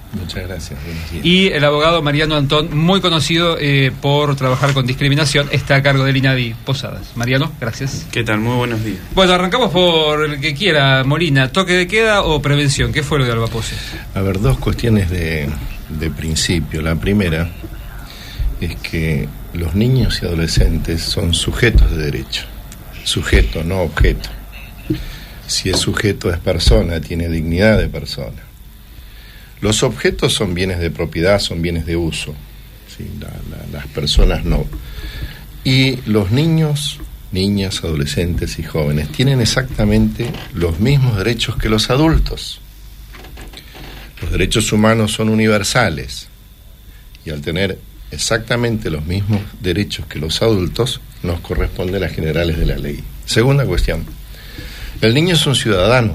Muchas gracias. Y el abogado Mariano Antón, muy conocido por trabajar con discriminación, está a cargo del INADI Posadas. Mariano, gracias. ¿Qué tal? Muy buenos días. Bueno, arrancamos por el que quiera. Molina, ¿toque de queda o prevención? ¿Qué fue lo de Alba Pose? A ver, dos cuestiones de principio. La primera es que los niños y adolescentes son sujetos de derecho. Sujeto, no objeto. Si es sujeto, es persona, tiene dignidad de persona. Los objetos son bienes de propiedad, son bienes de uso, ¿sí? Las personas no. Y los niños, niñas, adolescentes y jóvenes tienen exactamente los mismos derechos que los adultos. Los derechos humanos son universales y al tener exactamente los mismos derechos que los adultos, nos corresponden las generales de la ley. Segunda cuestión, el niño es un ciudadano,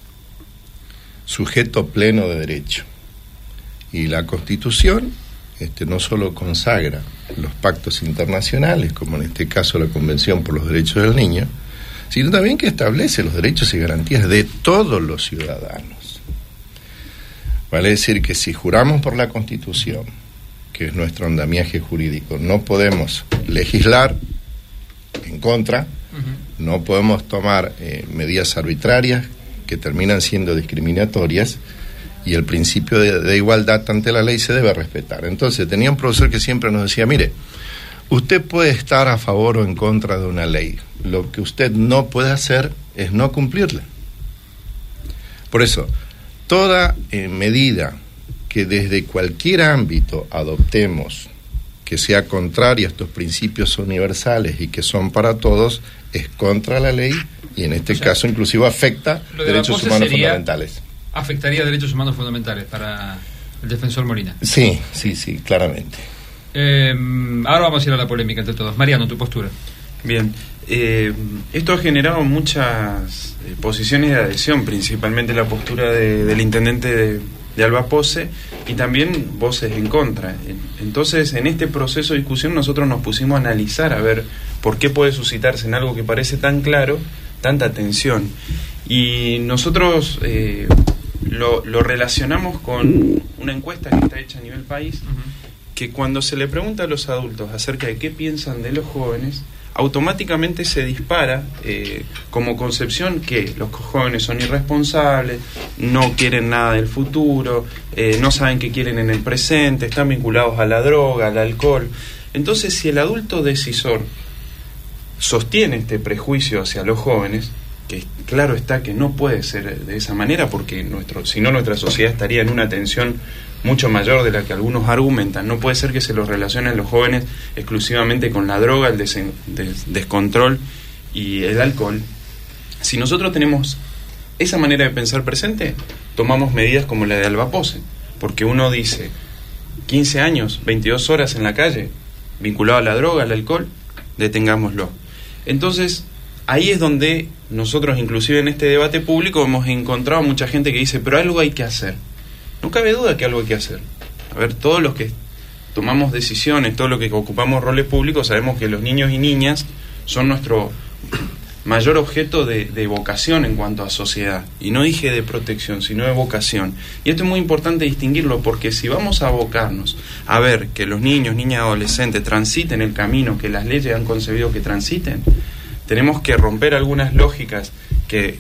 sujeto pleno de derecho. Y la Constitución no solo consagra los pactos internacionales, como en este caso la Convención por los Derechos del Niño, sino también que establece los derechos y garantías de todos los ciudadanos. Vale decir que si juramos por la Constitución, que es nuestro andamiaje jurídico, no podemos legislar en contra, no podemos tomar medidas arbitrarias que terminan siendo discriminatorias, y el principio de igualdad ante la ley se debe respetar. Entonces, tenía un profesor que siempre nos decía, mire, usted puede estar a favor o en contra de una ley, lo que usted no puede hacer es no cumplirla. Por eso, toda medida que desde cualquier ámbito adoptemos que sea contraria a estos principios universales y que son para todos, es contra la ley y en este caso inclusive afecta derechos humanos fundamentales. ¿Afectaría derechos humanos fundamentales para el defensor Molina? Sí, claramente. Ahora vamos a ir a la polémica entre todos. Mariano, tu postura. Bien, esto ha generado muchas posiciones de adhesión, principalmente la postura del intendente de Alba Pose y también voces en contra. Entonces, en este proceso de discusión nosotros nos pusimos a analizar a ver por qué puede suscitarse en algo que parece tan claro tanta tensión. Y nosotros lo relacionamos con una encuesta que está hecha a nivel país, que cuando se le pregunta a los adultos acerca de qué piensan de los jóvenes, automáticamente se dispara como concepción que los jóvenes son irresponsables, no quieren nada del futuro, no saben qué quieren en el presente, están vinculados a la droga, al alcohol. Entonces, si el adulto decisor sostiene este prejuicio hacia los jóvenes, que claro está que no puede ser de esa manera, porque si no nuestra sociedad estaría en una tensión mucho mayor de la que algunos argumentan. No puede ser que se los relacionen los jóvenes exclusivamente con la droga, el descontrol y el alcohol. Si nosotros tenemos esa manera de pensar presente, tomamos medidas como la de Alba Pose, porque uno dice 15 años, 22 horas en la calle, vinculado a la droga, al alcohol, detengámoslo. Entonces, ahí es donde nosotros, inclusive en este debate público, hemos encontrado mucha gente que dice, pero algo hay que hacer. No cabe duda que algo hay que hacer. A ver, todos los que tomamos decisiones, todos los que ocupamos roles públicos, sabemos que los niños y niñas son nuestro mayor objeto de vocación en cuanto a sociedad. Y no dije de protección, sino de vocación. Y esto es muy importante distinguirlo, porque si vamos a abocarnos a ver que los niños, niñas, adolescentes transiten el camino que las leyes han concebido que transiten, tenemos que romper algunas lógicas que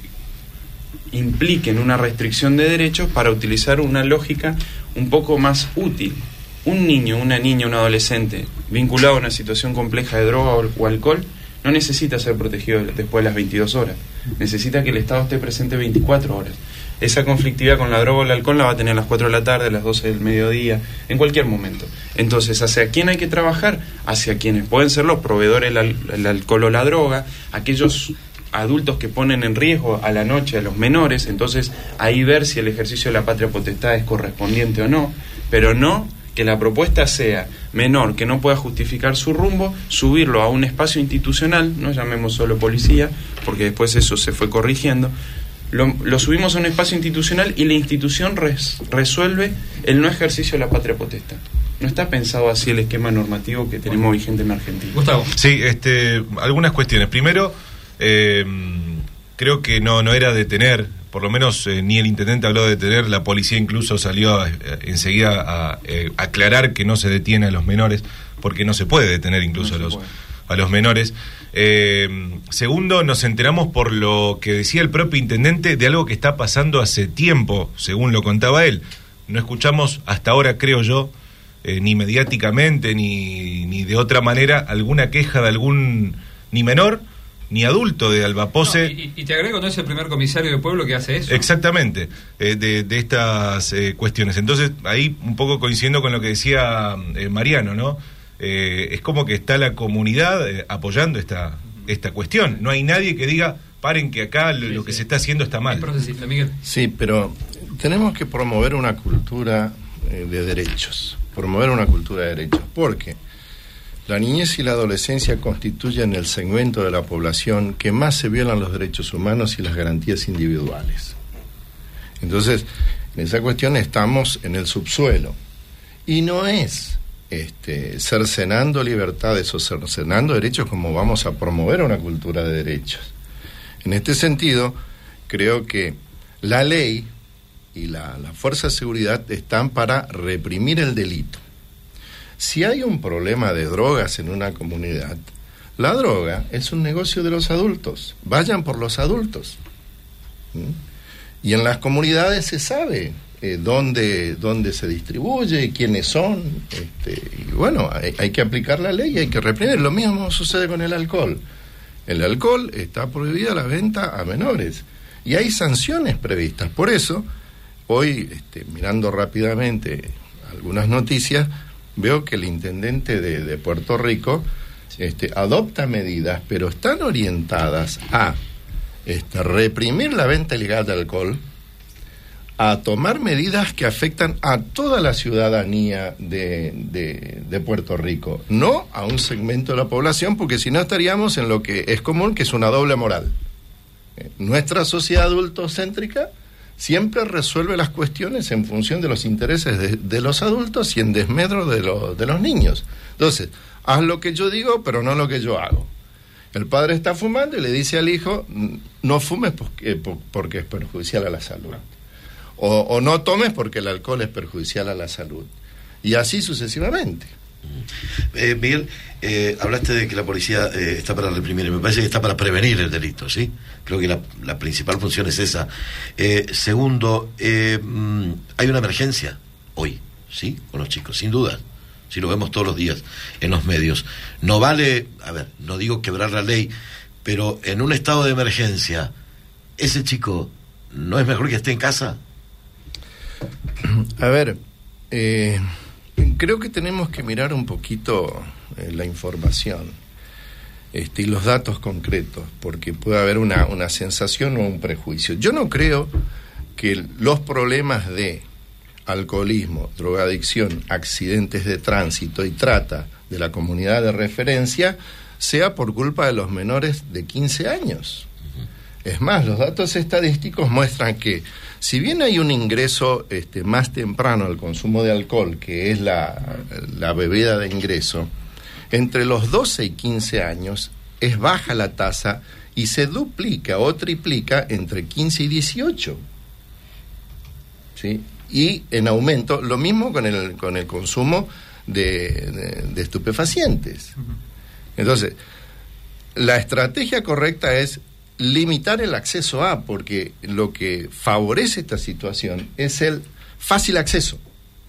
impliquen una restricción de derechos para utilizar una lógica un poco más útil. Un niño, una niña, un adolescente vinculado a una situación compleja de droga o alcohol no necesita ser protegido después de las 22 horas. Necesita que el Estado esté presente 24 horas. Esa conflictividad con la droga o el alcohol la va a tener a las 4 de la tarde, a las 12 del mediodía, en cualquier momento. Entonces, ¿hacia quién hay que trabajar? Hacia quienes pueden ser los proveedores del alcohol o la droga, aquellos adultos que ponen en riesgo a la noche a los menores. Entonces, ahí ver si el ejercicio de la patria potestad es correspondiente o no, pero no que la propuesta sea menor que no pueda justificar su rumbo, subirlo a un espacio institucional, no llamemos solo policía, porque después eso se fue corrigiendo. Lo subimos a un espacio institucional y la institución resuelve el no ejercicio de la patria potestad. No está pensado así el esquema normativo que tenemos vigente en Argentina. Gustavo. Sí, algunas cuestiones. Primero, creo que no era detener por lo menos ni el intendente habló de detener, la policía incluso salió enseguida a aclarar que no se detiene a los menores, porque no se puede detener incluso a los menores. Segundo, nos enteramos por lo que decía el propio intendente de algo que está pasando hace tiempo, según lo contaba él. No escuchamos hasta ahora, creo yo, ni mediáticamente ni de otra manera alguna queja de algún ni menor ni adulto de Albapose. No, y te agrego, no es el primer comisario de pueblo que hace eso. Exactamente, de estas cuestiones. Entonces, ahí un poco coincidiendo con lo que decía Mariano, ¿no? Es como que está la comunidad apoyando esta cuestión. No hay nadie que diga, paren que acá lo que se está haciendo está mal. Miguel. Sí, pero tenemos que promover una cultura de derechos. Promover una cultura de derechos. Porque la niñez y la adolescencia constituyen el segmento de la población que más se violan los derechos humanos y las garantías individuales. Entonces, en esa cuestión estamos en el subsuelo. Y no es cercenando libertades o cercenando derechos como vamos a promover una cultura de derechos. En este sentido, creo que la ley y la fuerza de seguridad están para reprimir el delito. Si hay un problema de drogas en una comunidad, la droga es un negocio de los adultos. Vayan por los adultos. Y en las comunidades se sabe dónde se distribuye, quiénes son. Y bueno, hay que aplicar la ley y hay que reprimir. Lo mismo sucede con el alcohol. El alcohol está prohibida la venta a menores. Y hay sanciones previstas. Por eso, hoy, mirando rápidamente algunas noticias, veo que el intendente de Puerto Rico adopta medidas, pero están orientadas a reprimir la venta ilegal de alcohol, a tomar medidas que afectan a toda la ciudadanía de Puerto Rico, no a un segmento de la población, porque si no estaríamos en lo que es común, que es una doble moral. Nuestra sociedad adultocéntrica siempre resuelve las cuestiones en función de los intereses de los adultos y en desmedro de los niños. Entonces, haz lo que yo digo, pero no lo que yo hago. El padre está fumando y le dice al hijo, no fumes porque es perjudicial a la salud. O no tomes porque el alcohol es perjudicial a la salud. Y así sucesivamente. Miguel, hablaste de que la policía está para reprimir, me parece que está para prevenir el delito, ¿sí? Creo que la principal función es esa. Segundo, hay una emergencia hoy, ¿sí? Con los chicos, sin duda, si lo vemos todos los días en los medios. No vale, a ver, no digo quebrar la ley, pero en un estado de emergencia, ese chico, ¿no es mejor que esté en casa? A ver, creo que tenemos que mirar un poquito la información y los datos concretos, porque puede haber una sensación o un prejuicio. Yo no creo que los problemas de alcoholismo, drogadicción, accidentes de tránsito y trata de la comunidad de referencia sea por culpa de los menores de 15 años. Es más, los datos estadísticos muestran que si bien hay un ingreso más temprano al consumo de alcohol, que es la bebida de ingreso, entre los 12 y 15 años es baja la tasa y se duplica o triplica entre 15 y 18. ¿Sí? Y en aumento, lo mismo con el consumo de estupefacientes. Entonces, la estrategia correcta es limitar el acceso a, porque lo que favorece esta situación es el fácil acceso.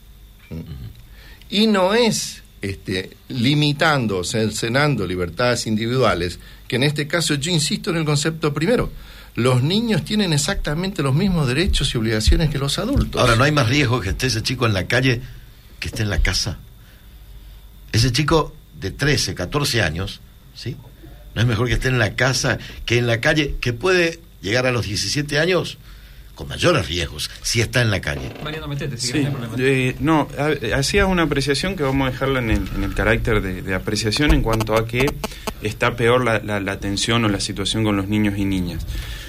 Y no es limitando, cercenando libertades individuales, que en este caso yo insisto en el concepto primero. Los niños tienen exactamente los mismos derechos y obligaciones que los adultos. Ahora, ¿no hay más riesgo que esté ese chico en la calle que esté en la casa? Ese chico de 13, 14 años, ¿sí? ¿No es mejor que esté en la casa que en la calle, que puede llegar a los 17 años con mayores riesgos si está en la calle? Mariano, metete, si sí, hacía una apreciación que vamos a dejarla en el carácter de apreciación en cuanto a que está peor la atención o la situación con los niños y niñas.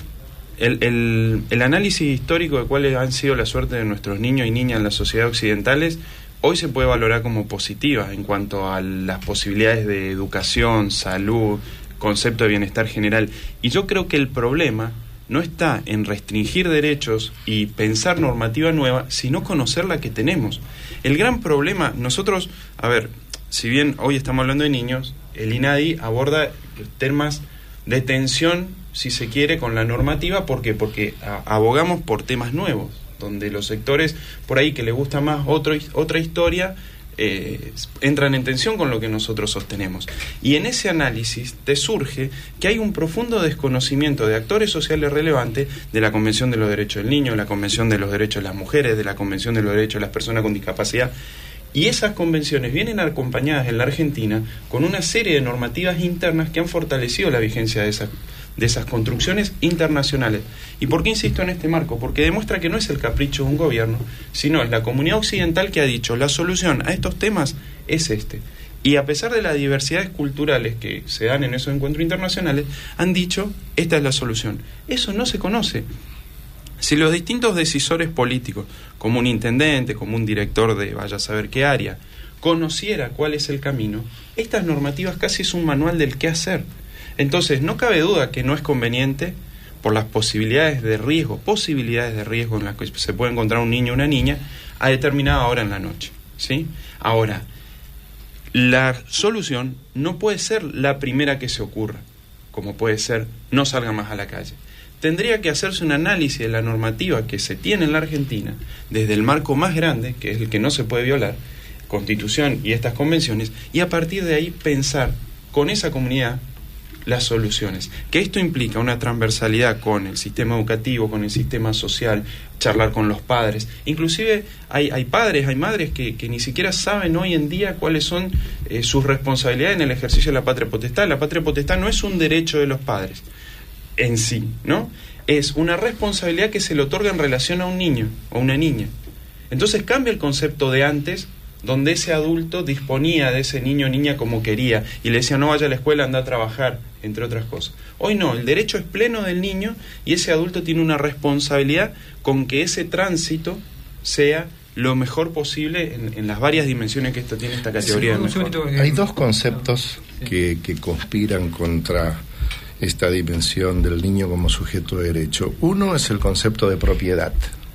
El análisis histórico de cuáles han sido la suerte de nuestros niños y niñas en las sociedades occidentales hoy se puede valorar como positiva en cuanto a las posibilidades de educación, salud, concepto de bienestar general. Y yo creo que el problema no está en restringir derechos y pensar normativa nueva, sino conocer la que tenemos. El gran problema, nosotros, si bien hoy estamos hablando de niños, el INADI aborda temas de tensión, si se quiere, con la normativa. ¿Por qué? Porque abogamos por temas nuevos, donde los sectores por ahí que les gusta más otra historia, entran en tensión con lo que nosotros sostenemos. Y en ese análisis te surge que hay un profundo desconocimiento de actores sociales relevantes de la Convención de los Derechos del Niño, la Convención de los Derechos de las Mujeres, de la Convención de los Derechos de las Personas con Discapacidad. Y esas convenciones vienen acompañadas en la Argentina con una serie de normativas internas que han fortalecido la vigencia de esas construcciones internacionales. ¿Y por qué insisto en este marco? Porque demuestra que no es el capricho de un gobierno, sino es la comunidad occidental que ha dicho la solución a estos temas es este. Y a pesar de las diversidades culturales que se dan en esos encuentros internacionales, han dicho esta es la solución. Eso no se conoce. Si los distintos decisores políticos, como un intendente, como un director de vaya a saber qué área, conociera cuál es el camino, estas normativas casi es un manual del qué hacer. Entonces, no cabe duda que no es conveniente por las posibilidades de riesgo en las que se puede encontrar un niño o una niña a determinada hora en la noche, ¿sí? Ahora, la solución no puede ser la primera que se ocurra, como puede ser no salga más a la calle. Tendría que hacerse un análisis de la normativa que se tiene en la Argentina, desde el marco más grande, que es el que no se puede violar, Constitución y estas convenciones, y a partir de ahí pensar con esa comunidad las soluciones. Que esto implica una transversalidad con el sistema educativo, con el sistema social, charlar con los padres. Inclusive hay padres, hay madres que ni siquiera saben hoy en día cuáles son sus responsabilidades en el ejercicio de la patria potestad. La patria potestad no es un derecho de los padres en sí, ¿no? Es una responsabilidad que se le otorga en relación a un niño o una niña. Entonces cambia el concepto de antes, donde ese adulto disponía de ese niño o niña como quería y le decía no vaya a la escuela, anda a trabajar, entre otras cosas. Hoy no, el derecho es pleno del niño y ese adulto tiene una responsabilidad con que ese tránsito sea lo mejor posible en las varias dimensiones que esto tiene esta categoría. Sí, hay dos conceptos que conspiran contra esta dimensión del niño como sujeto de derecho. Uno es el concepto de propiedad,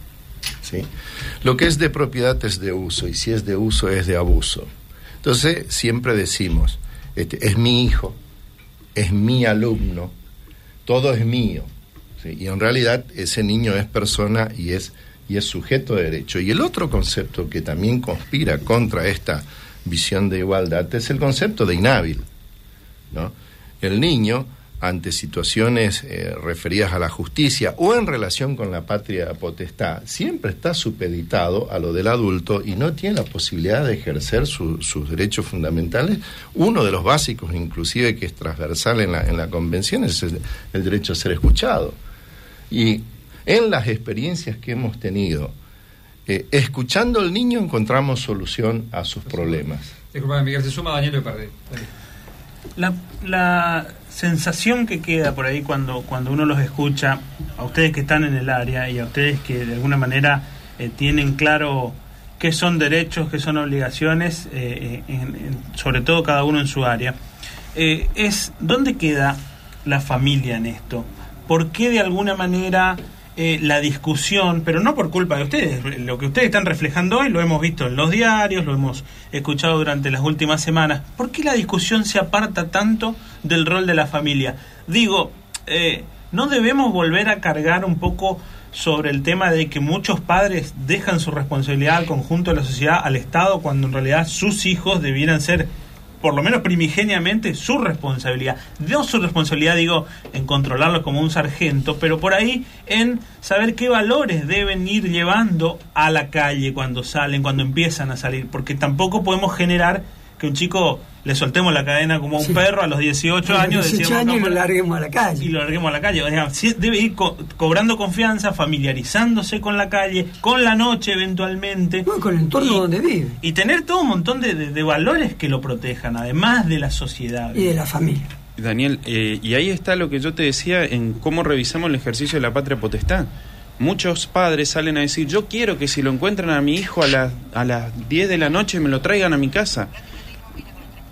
¿sí? Lo que es de propiedad es de uso, y si es de uso es de abuso. Entonces siempre decimos, es mi hijo, es mi alumno, todo es mío, ¿sí? Y en realidad ese niño es persona y es sujeto de derecho. Y el otro concepto que también conspira contra esta visión de igualdad es el concepto de inhábil, ¿no? El niño, ante situaciones referidas a la justicia o en relación con la patria potestad, siempre está supeditado a lo del adulto y no tiene la posibilidad de ejercer sus derechos fundamentales. Uno de los básicos, inclusive, que es transversal en la convención, es el derecho a ser escuchado. Y en las experiencias que hemos tenido, escuchando al niño encontramos solución a sus problemas. Disculpa, Miguel, se suma Daniel Lepardé. La sensación que queda por ahí cuando uno los escucha, a ustedes que están en el área y a ustedes que de alguna manera tienen claro qué son derechos, qué son obligaciones, sobre todo cada uno en su área, es ¿dónde queda la familia en esto? ¿Por qué de alguna manera la discusión, pero no por culpa de ustedes, lo que ustedes están reflejando hoy lo hemos visto en los diarios, lo hemos escuchado durante las últimas semanas? ¿Por qué la discusión se aparta tanto del rol de la familia? Digo, ¿no debemos volver a cargar un poco sobre el tema de que muchos padres dejan su responsabilidad al conjunto de la sociedad, al Estado, cuando en realidad sus hijos debieran ser, por lo menos primigeniamente, su responsabilidad? No su responsabilidad, digo, en controlarlo como un sargento, pero por ahí en saber qué valores deben ir llevando a la calle cuando salen, cuando empiezan a salir, porque tampoco podemos generar que un chico le soltemos la cadena como a un perro a los 18 años, 18 años y lo larguemos a la calle. Y lo larguemos a la calle. O sea, debe ir cobrando confianza, familiarizándose con la calle, con la noche eventualmente. No, con el entorno donde vive. Y tener todo un montón de valores que lo protejan, además de la sociedad. Y de la familia. Daniel, y ahí está lo que yo te decía en cómo revisamos el ejercicio de la patria potestad. Muchos padres salen a decir, yo quiero que si lo encuentran a mi hijo a las 10 de la noche me lo traigan a mi casa.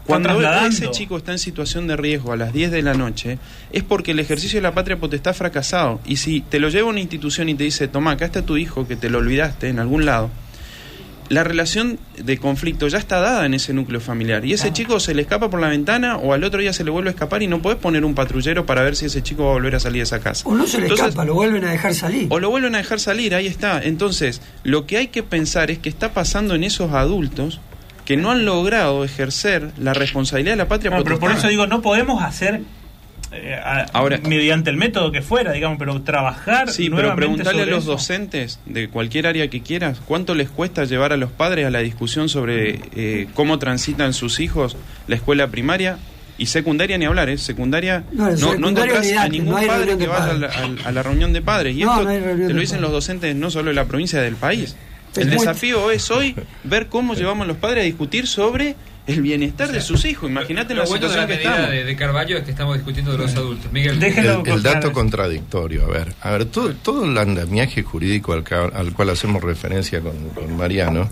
Cuando trasladando. ese chico está en situación de riesgo a las 10 de la noche, es porque el ejercicio de la patria potestad ha fracasado. Y si te lo lleva a una institución y te dice, toma, acá está tu hijo, que te lo olvidaste en algún lado, la relación de conflicto ya está dada en ese núcleo familiar. Y ese chico se le escapa por la ventana o al otro día se le vuelve a escapar y no podés poner un patrullero para ver si ese chico va a volver a salir de esa casa. O no se le escapa, lo vuelven a dejar salir. O lo vuelven a dejar salir, ahí está. Entonces, lo que hay que pensar es que está pasando en esos adultos que no han logrado ejercer la responsabilidad de la patria potestad. Pero por eso digo, no podemos hacer ahora, mediante el método que fuera, digamos, pero trabajar. Sí, pero preguntarle a los docentes de cualquier área que quieras, ¿cuánto les cuesta llevar a los padres a la discusión sobre cómo transitan sus hijos la escuela primaria? Y secundaria ni hablar, secundaria no encontrás a ningún padre que vaya a la reunión de padres. Y esto te lo dicen los docentes no solo de la provincia, del país. El desafío es hoy ver cómo llevamos a los padres a discutir sobre el bienestar de sus hijos. Imagínate la situación que estamos. De Carvalho es que estamos discutiendo de los adultos. Miguel, el dato contradictorio. A ver, todo el andamiaje jurídico al cual hacemos referencia con Mariano,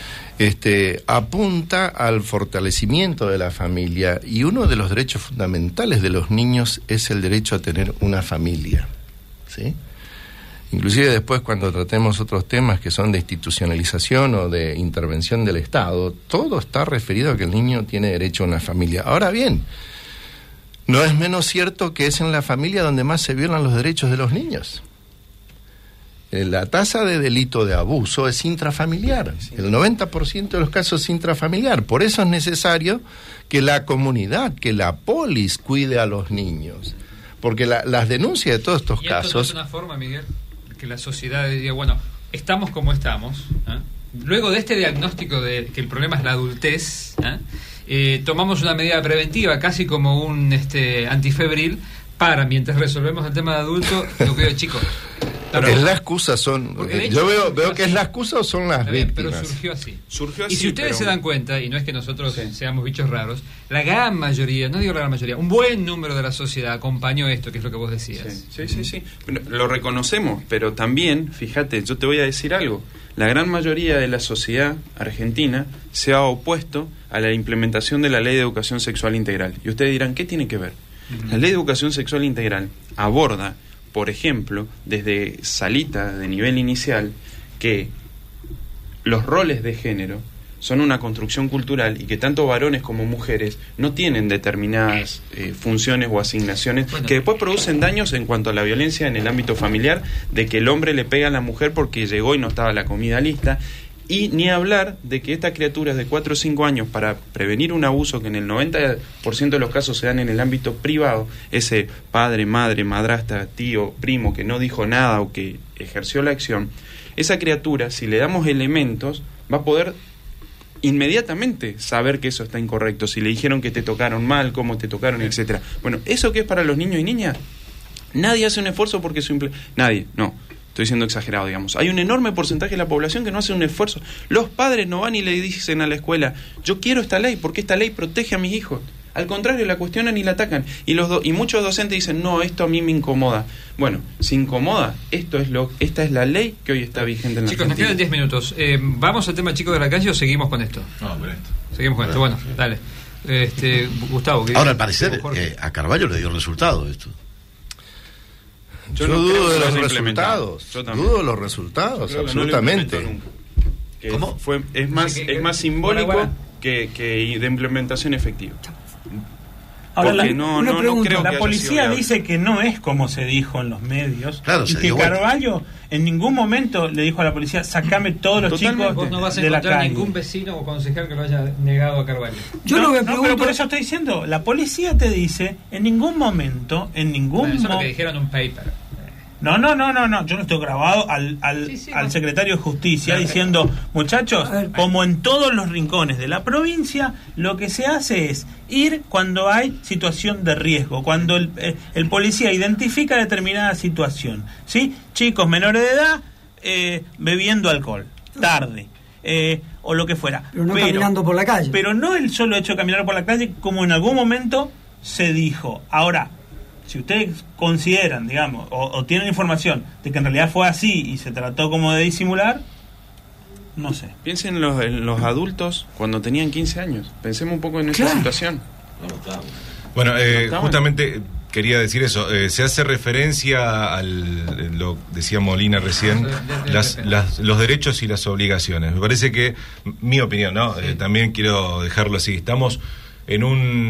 apunta al fortalecimiento de la familia, y uno de los derechos fundamentales de los niños es el derecho a tener una familia, ¿sí? Inclusive después, cuando tratemos otros temas que son de institucionalización o de intervención del Estado, todo está referido a que el niño tiene derecho a una familia. Ahora bien, no es menos cierto que es en la familia donde más se violan los derechos de los niños. La tasa de delito de abuso es intrafamiliar. El 90% de los casos es intrafamiliar. Por eso es necesario que la comunidad, que la polis cuide a los niños. Porque las denuncias de todos estos casos... ¿No es una forma, Miguel, que la sociedad diga, bueno, estamos como estamos, luego de este diagnóstico de que el problema es la adultez, tomamos una medida preventiva, casi como un antifebril, para, mientras resolvemos el tema de adulto, lo que digo, chicos... Es la excusa, yo veo que es la excusa o son las víctimas. Pero surgió así. Y si ustedes se dan cuenta, y no es que nosotros seamos bichos raros, la gran mayoría, no digo la gran mayoría, un buen número de la sociedad acompañó esto, que es lo que vos decías. Sí. Lo reconocemos, pero también, fíjate, yo te voy a decir algo. La gran mayoría de la sociedad argentina se ha opuesto a la implementación de la Ley de Educación Sexual Integral. Y ustedes dirán, ¿qué tiene que ver? La Ley de Educación Sexual Integral aborda, por ejemplo, desde salita de nivel inicial, que los roles de género son una construcción cultural y que tanto varones como mujeres no tienen determinadas funciones o asignaciones que después producen daños en cuanto a la violencia en el ámbito familiar, de que el hombre le pega a la mujer porque llegó y no estaba la comida lista. Y ni hablar de que estas criaturas de 4 o 5 años, para prevenir un abuso que en el 90% de los casos se dan en el ámbito privado, ese padre, madre, madrastra, tío, primo que no dijo nada o que ejerció la acción, esa criatura, si le damos elementos, va a poder inmediatamente saber que eso está incorrecto, si le dijeron que te tocaron mal, cómo te tocaron, etcétera. Bueno, ¿eso qué es para los niños y niñas? Nadie hace un esfuerzo porque nadie, no. Estoy siendo exagerado, digamos. Hay un enorme porcentaje de la población que no hace un esfuerzo. Los padres no van y le dicen a la escuela, yo quiero esta ley porque esta ley protege a mis hijos. Al contrario, la cuestionan y la atacan. Y muchos docentes dicen, no, esto a mí me incomoda. Bueno, si incomoda, esta es la ley que hoy está vigente en la Argentina. Chicos, nos quedan 10 minutos. ¿Vamos al tema chico de la calle o seguimos con esto? No, con esto. Seguimos con esto, bueno, dale. Gustavo. Ahora, al parecer, a Carvalho le dio resultado esto. Yo no dudo de los resultados. Dudo de los resultados, absolutamente. ¿Cómo? Es más simbólico que de implementación efectiva. Ahora, porque no creo que la policía dice que no es como se dijo en los medios, claro, y que Carvalho en ningún momento le dijo a la policía, sacame todos los chicos vos no vas a de la encontrar calle. Ningún vecino o concejal que lo haya negado a Carvalho. Pero por eso estoy diciendo, la policía te dice, en ningún momento, Eso es lo que dijeron en un paper. No, yo no estoy grabado al secretario de Justicia diciendo, muchachos, como en todos los rincones de la provincia, lo que se hace es ir cuando hay situación de riesgo, cuando el policía identifica determinada situación, ¿sí? Chicos menores de edad bebiendo alcohol, tarde, o lo que fuera. Pero no caminando por la calle. Pero no el solo hecho de caminar por la calle, como en algún momento se dijo. Ahora, si ustedes consideran, digamos, o tienen información de que en realidad fue así y se trató como de disimular, No sé. Piensen en los adultos cuando tenían 15 años. Pensemos un poco en esa situación. Bueno, justamente quería decir eso. Se hace referencia lo decía Molina recién, los derechos y las obligaciones. Me parece que, mi opinión, ¿no? Sí. También quiero dejarlo así. Estamos en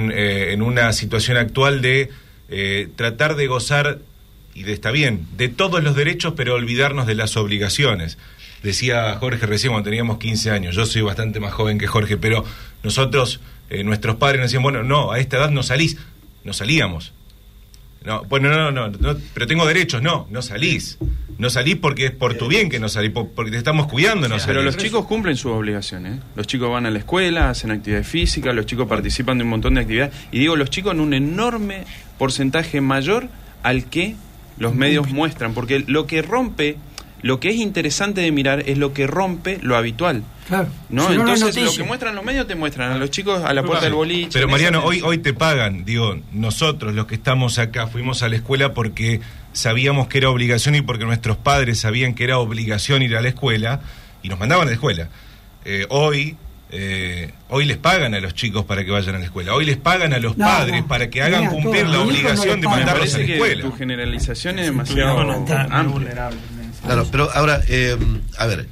una situación actual de tratar de gozar, y está bien, de todos los derechos, pero olvidarnos de las obligaciones. Decía Jorge recién cuando teníamos 15 años, yo soy bastante más joven que Jorge, pero nosotros, nuestros padres nos decían, bueno, no, a esta edad no salís. No salíamos. No, bueno, no, pero tengo derechos. No salís. No salís porque es por tu bien que no salís, porque te estamos cuidando. No salís. Pero los chicos cumplen sus obligaciones. Los chicos van a la escuela, hacen actividades físicas, los chicos participan de un montón de actividades. Y digo, los chicos en un enorme porcentaje mayor al que los medios muestran. Porque lo que rompe, lo que es interesante de mirar es lo que rompe lo habitual. Claro. ¿No? Entonces lo que muestran los medios te muestran a los chicos a la puerta del boliche. Pero Mariano, hoy te pagan. Digo, nosotros los que estamos acá fuimos a la escuela porque sabíamos que era obligación y porque nuestros padres sabían que era obligación ir a la escuela y nos mandaban a la escuela. Hoy les pagan a los chicos para que vayan a la escuela. Hoy les pagan a los padres para que hagan cumplir la obligación de mandarlos a la escuela. Tu generalización es demasiado amplia. Claro, pero ahora, a ver,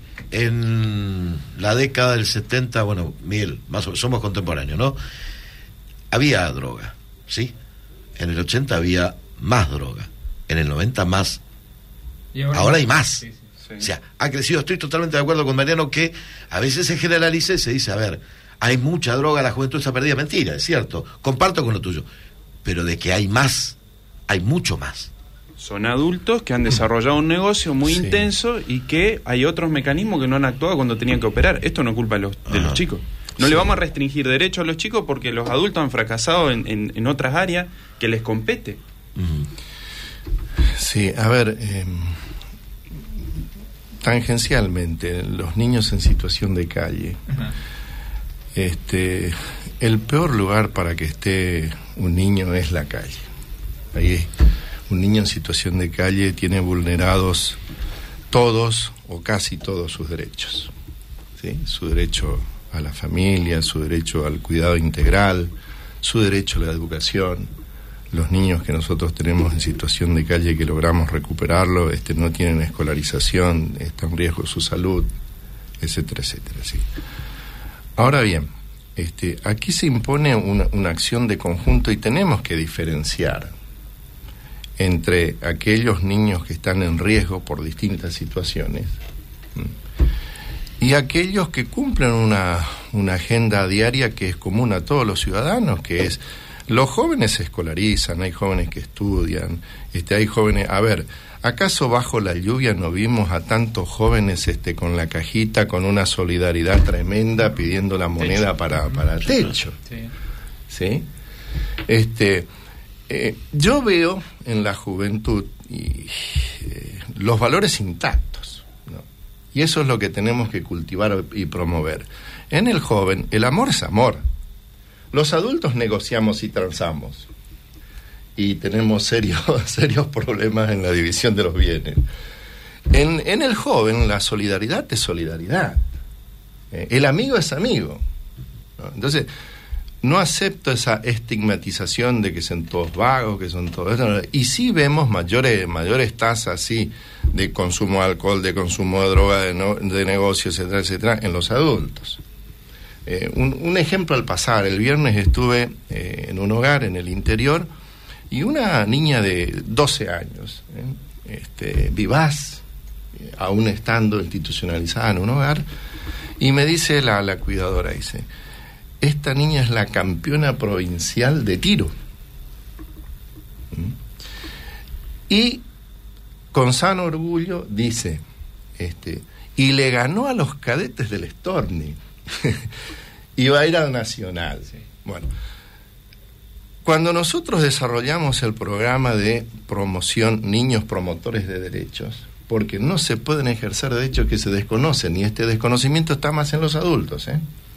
en la década del 70, bueno, Miguel, somos contemporáneos, ¿no? Había droga, ¿sí? En el 80 había más droga, en el 90 más. ¿Y ahora hay más? Sí. O sea, ha crecido. Estoy totalmente de acuerdo con Mariano que a veces se generaliza y se dice, a ver, hay mucha droga, la juventud está perdida. Mentira, es cierto, comparto con lo tuyo, pero de que hay más, hay mucho más. Son adultos que han desarrollado un negocio muy intenso y que hay otros mecanismos que no han actuado cuando tenían que operar. Esto no es culpa de los chicos. No le vamos a restringir derechos a los chicos porque los adultos han fracasado en otras áreas que les compete. Sí, a ver, tangencialmente, los niños en situación de calle. El peor lugar para que esté un niño es la calle. Ahí un niño en situación de calle tiene vulnerados todos o casi todos sus derechos, ¿sí? Su derecho a la familia, su derecho al cuidado integral, su derecho a la educación. Los niños que nosotros tenemos en situación de calle que logramos recuperarlo, no tienen escolarización, está en riesgo su salud, etcétera, etcétera, ¿sí? Ahora bien, aquí se impone una acción de conjunto y tenemos que diferenciar entre aquellos niños que están en riesgo por distintas situaciones y aquellos que cumplen una agenda diaria que es común a todos los ciudadanos, que es los jóvenes se escolarizan, hay jóvenes que estudian, hay jóvenes, a ver, ¿acaso bajo la lluvia no vimos a tantos jóvenes con la cajita, con una solidaridad tremenda pidiendo la moneda para el techo? ¿Sí? Yo veo en la juventud los valores intactos, ¿no? Y eso es lo que tenemos que cultivar y promover. En el joven, el amor es amor. Los adultos negociamos y transamos y tenemos serios problemas en la división de los bienes. En el joven, la solidaridad es solidaridad. El amigo es amigo, ¿no? Entonces, no acepto esa estigmatización de que son todos vagos, que son todos... Y sí vemos mayores tasas, sí, de consumo de alcohol, de consumo de droga, de negocios, etcétera, etcétera, en los adultos. Un ejemplo al pasar, el viernes estuve en un hogar en el interior y una niña de 12 años, vivaz, aún estando institucionalizada en un hogar, y me dice la cuidadora, dice... Esta niña es la campeona provincial de tiro. Y con sano orgullo dice, y le ganó a los cadetes del Storni. Y va a ir al Nacional. Sí. Bueno, cuando nosotros desarrollamos el programa de promoción Niños Promotores de Derechos, porque no se pueden ejercer derechos que se desconocen, y este desconocimiento está más en los adultos,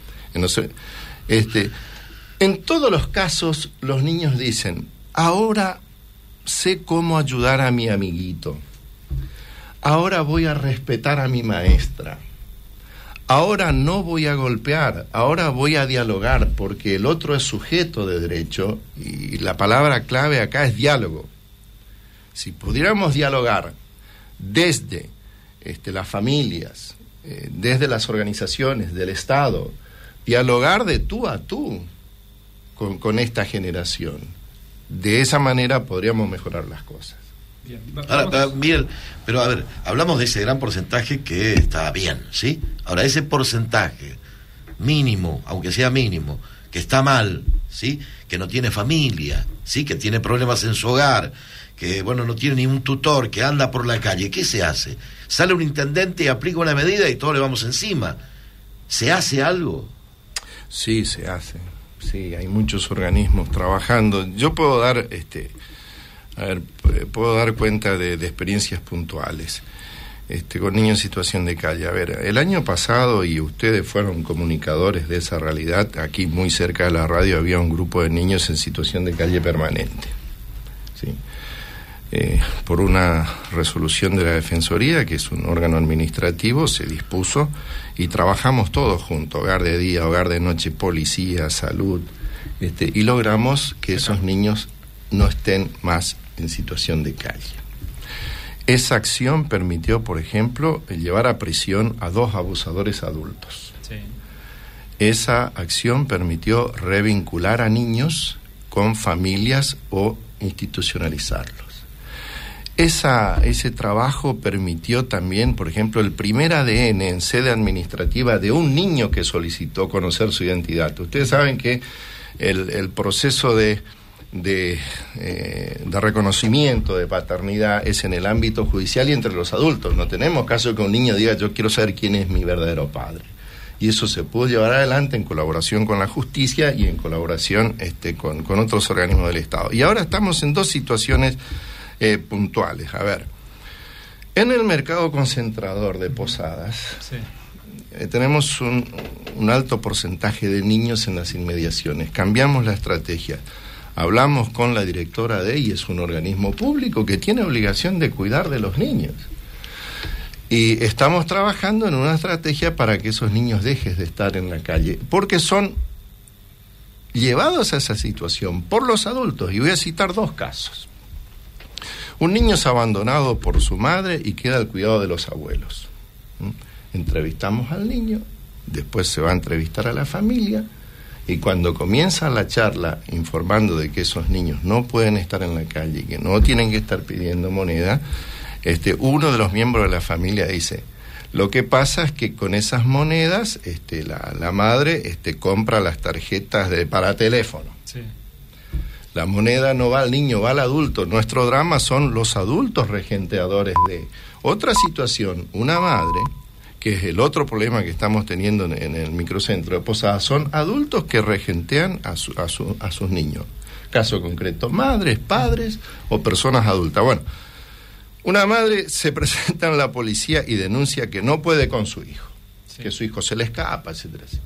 en todos los casos los niños dicen, ahora sé cómo ayudar a mi amiguito, ahora voy a respetar a mi maestra, ahora no voy a golpear, ahora voy a dialogar, porque el otro es sujeto de derecho, y la palabra clave acá es diálogo. Si pudiéramos dialogar desde las familias, desde las organizaciones del Estado, dialogar de tú a tú con esta generación, de esa manera podríamos mejorar las cosas. Bien. Ahora, Miguel, pero a ver, hablamos de ese gran porcentaje que está bien, ¿sí? Ahora, ese porcentaje mínimo, aunque sea mínimo, que está mal, ¿sí? Que no tiene familia, ¿sí? Que tiene problemas en su hogar, que, bueno, no tiene ni un tutor, que anda por la calle, ¿qué se hace? Sale un intendente y aplica una medida y todos le vamos encima. ¿Se hace algo? Sí, se hace. Sí, hay muchos organismos trabajando. Yo puedo dar, puedo dar cuenta de experiencias puntuales con niños en situación de calle. A ver, el año pasado, y ustedes fueron comunicadores de esa realidad, aquí muy cerca de la radio había un grupo de niños en situación de calle permanente. ¿Sí? Por una resolución de la Defensoría, que es un órgano administrativo, se dispuso y trabajamos todos juntos, hogar de día, hogar de noche, policía, salud, y logramos que esos niños no estén más en situación de calle. Esa acción permitió, por ejemplo, llevar a prisión a 2 abusadores adultos. Sí. Esa acción permitió revincular a niños con familias o institucionalizarlos. Ese trabajo permitió también, por ejemplo, el primer ADN en sede administrativa de un niño que solicitó conocer su identidad. Ustedes saben que el proceso de reconocimiento de paternidad es en el ámbito judicial y entre los adultos. No tenemos caso que un niño diga yo quiero saber quién es mi verdadero padre. Y eso se pudo llevar adelante en colaboración con la justicia y en colaboración con otros organismos del Estado. Y ahora estamos en 2 situaciones puntuales. A ver, en el mercado concentrador de Posadas, sí, tenemos un alto porcentaje de niños en las inmediaciones. Cambiamos la estrategia. Hablamos con la directora de y es un organismo público que tiene obligación de cuidar de los niños. Y estamos trabajando en una estrategia para que esos niños dejen de estar en la calle, porque son llevados a esa situación por los adultos. Y voy a citar 2 casos. Un niño es abandonado por su madre y queda al cuidado de los abuelos. Entrevistamos al niño, después se va a entrevistar a la familia, y cuando comienza la charla informando de que esos niños no pueden estar en la calle, que no tienen que estar pidiendo moneda, uno de los miembros de la familia dice, lo que pasa es que con esas monedas la madre compra las tarjetas para teléfono. Sí. La moneda no va al niño, va al adulto. Nuestro drama son los adultos regenteadores de... Otra situación, una madre, que es el otro problema que estamos teniendo en el microcentro de Posadas, son adultos que regentean a sus niños. Caso concreto, madres, padres o personas adultas. Bueno, una madre se presenta en la policía y denuncia que no puede con su hijo, sí, que su hijo se le escapa, etcétera, etcétera.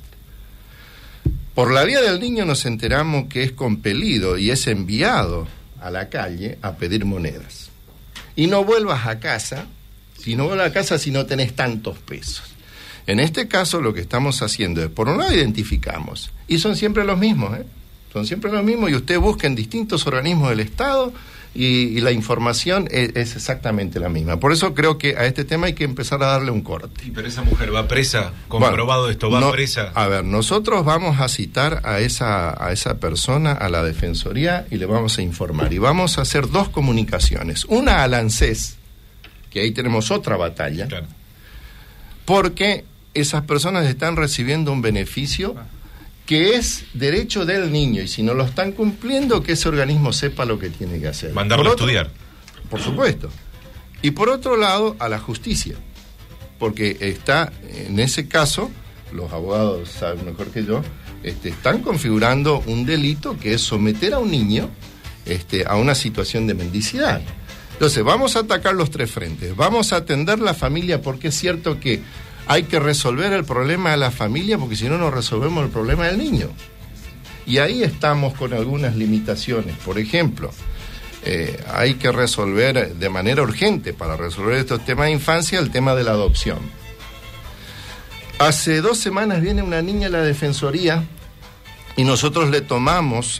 Por la vía del niño nos enteramos que es compelido y es enviado a la calle a pedir monedas. Y no vuelvas a casa, si no tenés tantos pesos. En este caso lo que estamos haciendo es, por un lado identificamos, y son siempre los mismos, son siempre los mismos, y usted busca en distintos organismos del Estado y la información es exactamente la misma. Por eso creo que a este tema hay que empezar a darle un corte. ¿Pero esa mujer va presa? ¿Comprobado bueno, esto? ¿Va presa? A ver, nosotros vamos a citar a esa persona a la Defensoría y le vamos a informar. Y vamos a hacer 2 comunicaciones. Una al ANSES, que ahí tenemos otra batalla, claro, porque esas personas están recibiendo un beneficio que es derecho del niño, y si no lo están cumpliendo, que ese organismo sepa lo que tiene que hacer. Mandarlo a estudiar. Por supuesto. Y por otro lado, a la justicia, porque está, en ese caso, los abogados saben mejor que yo, están configurando un delito que es someter a un niño a una situación de mendicidad. Entonces, vamos a atacar los 3 frentes, vamos a atender la familia, porque es cierto que hay que resolver el problema de la familia, porque si no, no resolvemos el problema del niño. Y ahí estamos con algunas limitaciones. Por ejemplo, hay que resolver de manera urgente, para resolver estos temas de infancia, el tema de la adopción. Hace 2 semanas viene una niña a la Defensoría y nosotros le tomamos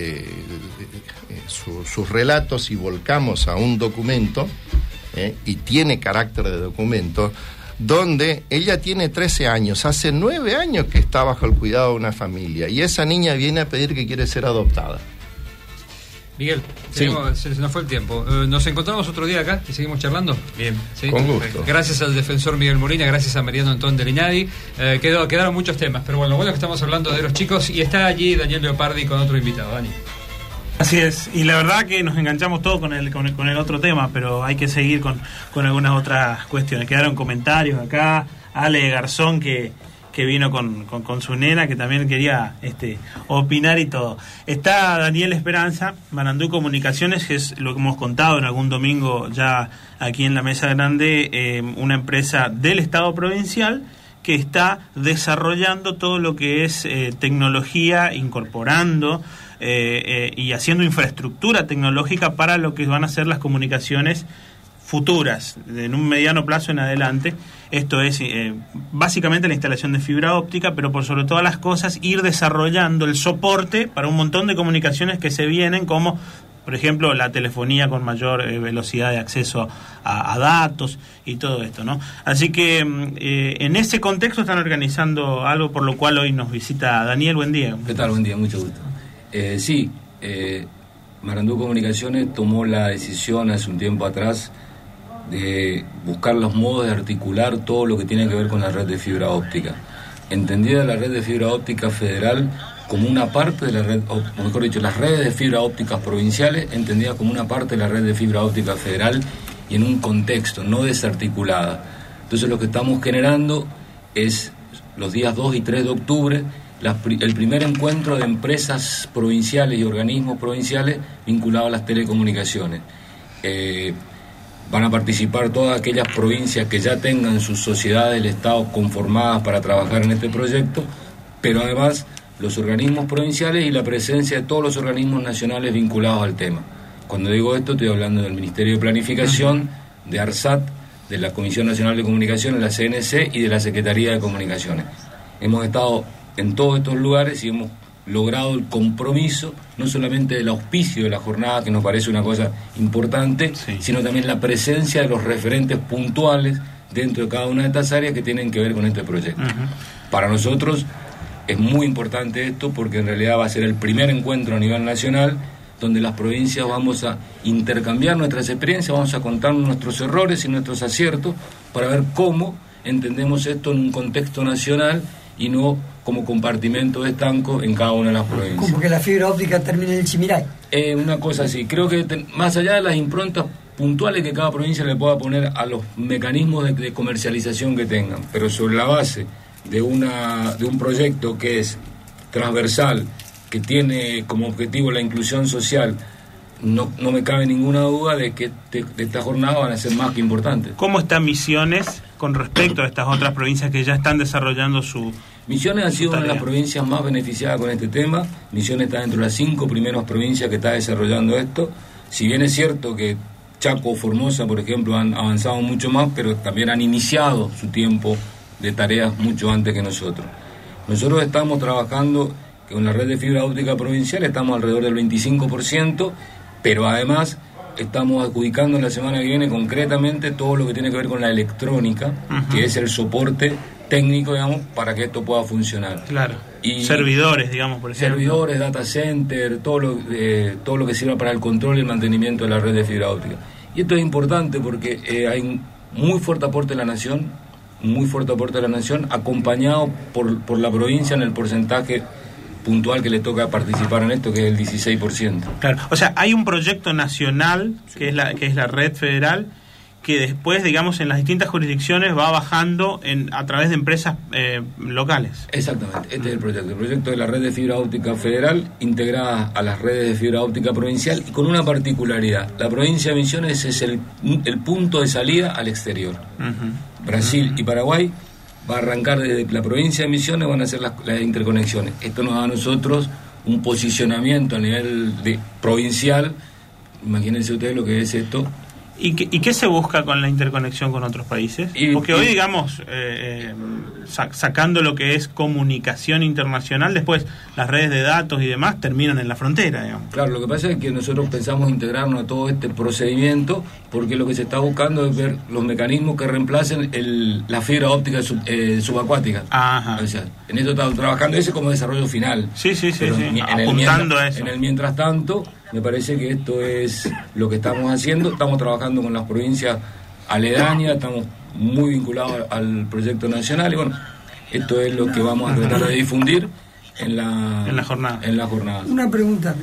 sus relatos y volcamos a un documento, y tiene carácter de documento, donde ella tiene 13 años, hace 9 años que está bajo el cuidado de una familia, y esa niña viene a pedir que quiere ser adoptada. Miguel, sí. Se nos fue el tiempo. ¿Nos encontramos otro día acá y seguimos charlando? Bien. ¿Sí? Con gusto. Gracias al defensor Miguel Molina, gracias a Mariano Antón de Linadi. Quedaron muchos temas, pero bueno, lo bueno es que estamos hablando de los chicos y está allí Daniel Leopardi con otro invitado. Dani. Así es, y la verdad que nos enganchamos todo con el otro tema, pero hay que seguir con algunas otras cuestiones. Quedaron comentarios acá, Ale Garzón que vino con su nena, que también quería opinar y todo. Está Daniel Esperanza, Marandú Comunicaciones, que es lo que hemos contado en algún domingo ya aquí en la Mesa Grande, una empresa del Estado provincial que está desarrollando todo lo que es tecnología, incorporando y haciendo infraestructura tecnológica para lo que van a ser las comunicaciones futuras, en un mediano plazo en adelante. Esto es básicamente la instalación de fibra óptica, pero por sobre todas las cosas ir desarrollando el soporte para un montón de comunicaciones que se vienen, como por ejemplo la telefonía con mayor velocidad de acceso a datos y todo esto, ¿no? Así que en ese contexto están organizando algo por lo cual hoy nos visita Daniel. Buen día. ¿Qué tal? Buen día, mucho gusto. Marandú Comunicaciones tomó la decisión hace un tiempo atrás de buscar los modos de articular todo lo que tiene que ver con la red de fibra óptica. Entendida la red de fibra óptica federal como una parte de la red, o mejor dicho, las redes de fibra ópticas provinciales, entendidas como una parte de la red de fibra óptica federal y en un contexto, no desarticulada. Entonces lo que estamos generando es los días 2 y 3 de octubre, el primer encuentro de empresas provinciales y organismos provinciales vinculados a las telecomunicaciones. Van a participar todas aquellas provincias que ya tengan sus sociedades del Estado conformadas para trabajar en este proyecto, pero además los organismos provinciales y la presencia de todos los organismos nacionales vinculados al tema. Cuando digo esto estoy hablando del Ministerio de Planificación, de ARSAT, de la Comisión Nacional de Comunicaciones, la CNC y de la Secretaría de Comunicaciones. Hemos estado en todos estos lugares y hemos logrado el compromiso, no solamente del auspicio de la jornada, que nos parece una cosa importante, sí, sino también la presencia de los referentes puntuales dentro de cada una de estas áreas que tienen que ver con este proyecto. Para nosotros es muy importante esto porque en realidad va a ser el primer encuentro a nivel nacional donde las provincias vamos a intercambiar nuestras experiencias, vamos a contar nuestros errores y nuestros aciertos para ver cómo entendemos esto en un contexto nacional y no como compartimento de estanco en cada una de las provincias. Como que la fibra óptica termine en el Chimiray. Una cosa así, creo que más allá de las improntas puntuales que cada provincia le pueda poner a los mecanismos de comercialización que tengan, pero sobre la base de un proyecto que es transversal, que tiene como objetivo la inclusión social, no me cabe ninguna duda de que de esta jornada van a ser más que importantes. ¿Cómo está Misiones con respecto a estas otras provincias que ya están desarrollando su... Misiones ha sido una de las provincias más beneficiadas con este tema. Misiones está dentro de las 5 primeras provincias que está desarrollando esto. Si bien es cierto que Chaco o Formosa, por ejemplo, han avanzado mucho más, pero también han iniciado su tiempo de tareas mucho antes que nosotros. Nosotros estamos trabajando con la red de fibra óptica provincial, estamos alrededor del 25%, pero además estamos adjudicando en la semana que viene concretamente todo lo que tiene que ver con la electrónica, que es el soporte técnico, digamos, para que esto pueda funcionar. Claro. Y servidores, digamos, por ejemplo. Servidores, data center, todo lo que sirva para el control y el mantenimiento de la red de fibra óptica. Y esto es importante porque hay un muy fuerte aporte de la nación, acompañado por la provincia en el porcentaje puntual que le toca participar en esto, que es el 16%. Claro, o sea, hay un proyecto nacional, sí, que es la red federal, que después, digamos, en las distintas jurisdicciones va bajando a través de empresas locales. Exactamente, este es el proyecto de la red de fibra óptica federal integrada a las redes de fibra óptica provincial y con una particularidad. La provincia de Misiones es el punto de salida al exterior. Brasil y Paraguay va a arrancar desde la provincia de Misiones, van a hacer las interconexiones. Esto nos da a nosotros un posicionamiento a nivel provincial. Imagínense ustedes lo que es esto ¿Y qué se busca con la interconexión con otros países? Porque hoy, digamos, sacando lo que es comunicación internacional, después las redes de datos y demás terminan en la frontera, digamos. Claro, lo que pasa es que nosotros pensamos integrarnos a todo este procedimiento porque lo que se está buscando es ver los mecanismos que reemplacen la fibra óptica subacuática. Ajá. O sea, en eso estamos trabajando, ese como desarrollo final. Sí. Apuntando a eso. En el mientras tanto, me parece que esto es lo que estamos haciendo. Estamos trabajando con las provincias aledañas, estamos muy vinculados al proyecto nacional y bueno, esto es lo que vamos a tratar de difundir en la jornada. Una pregunta,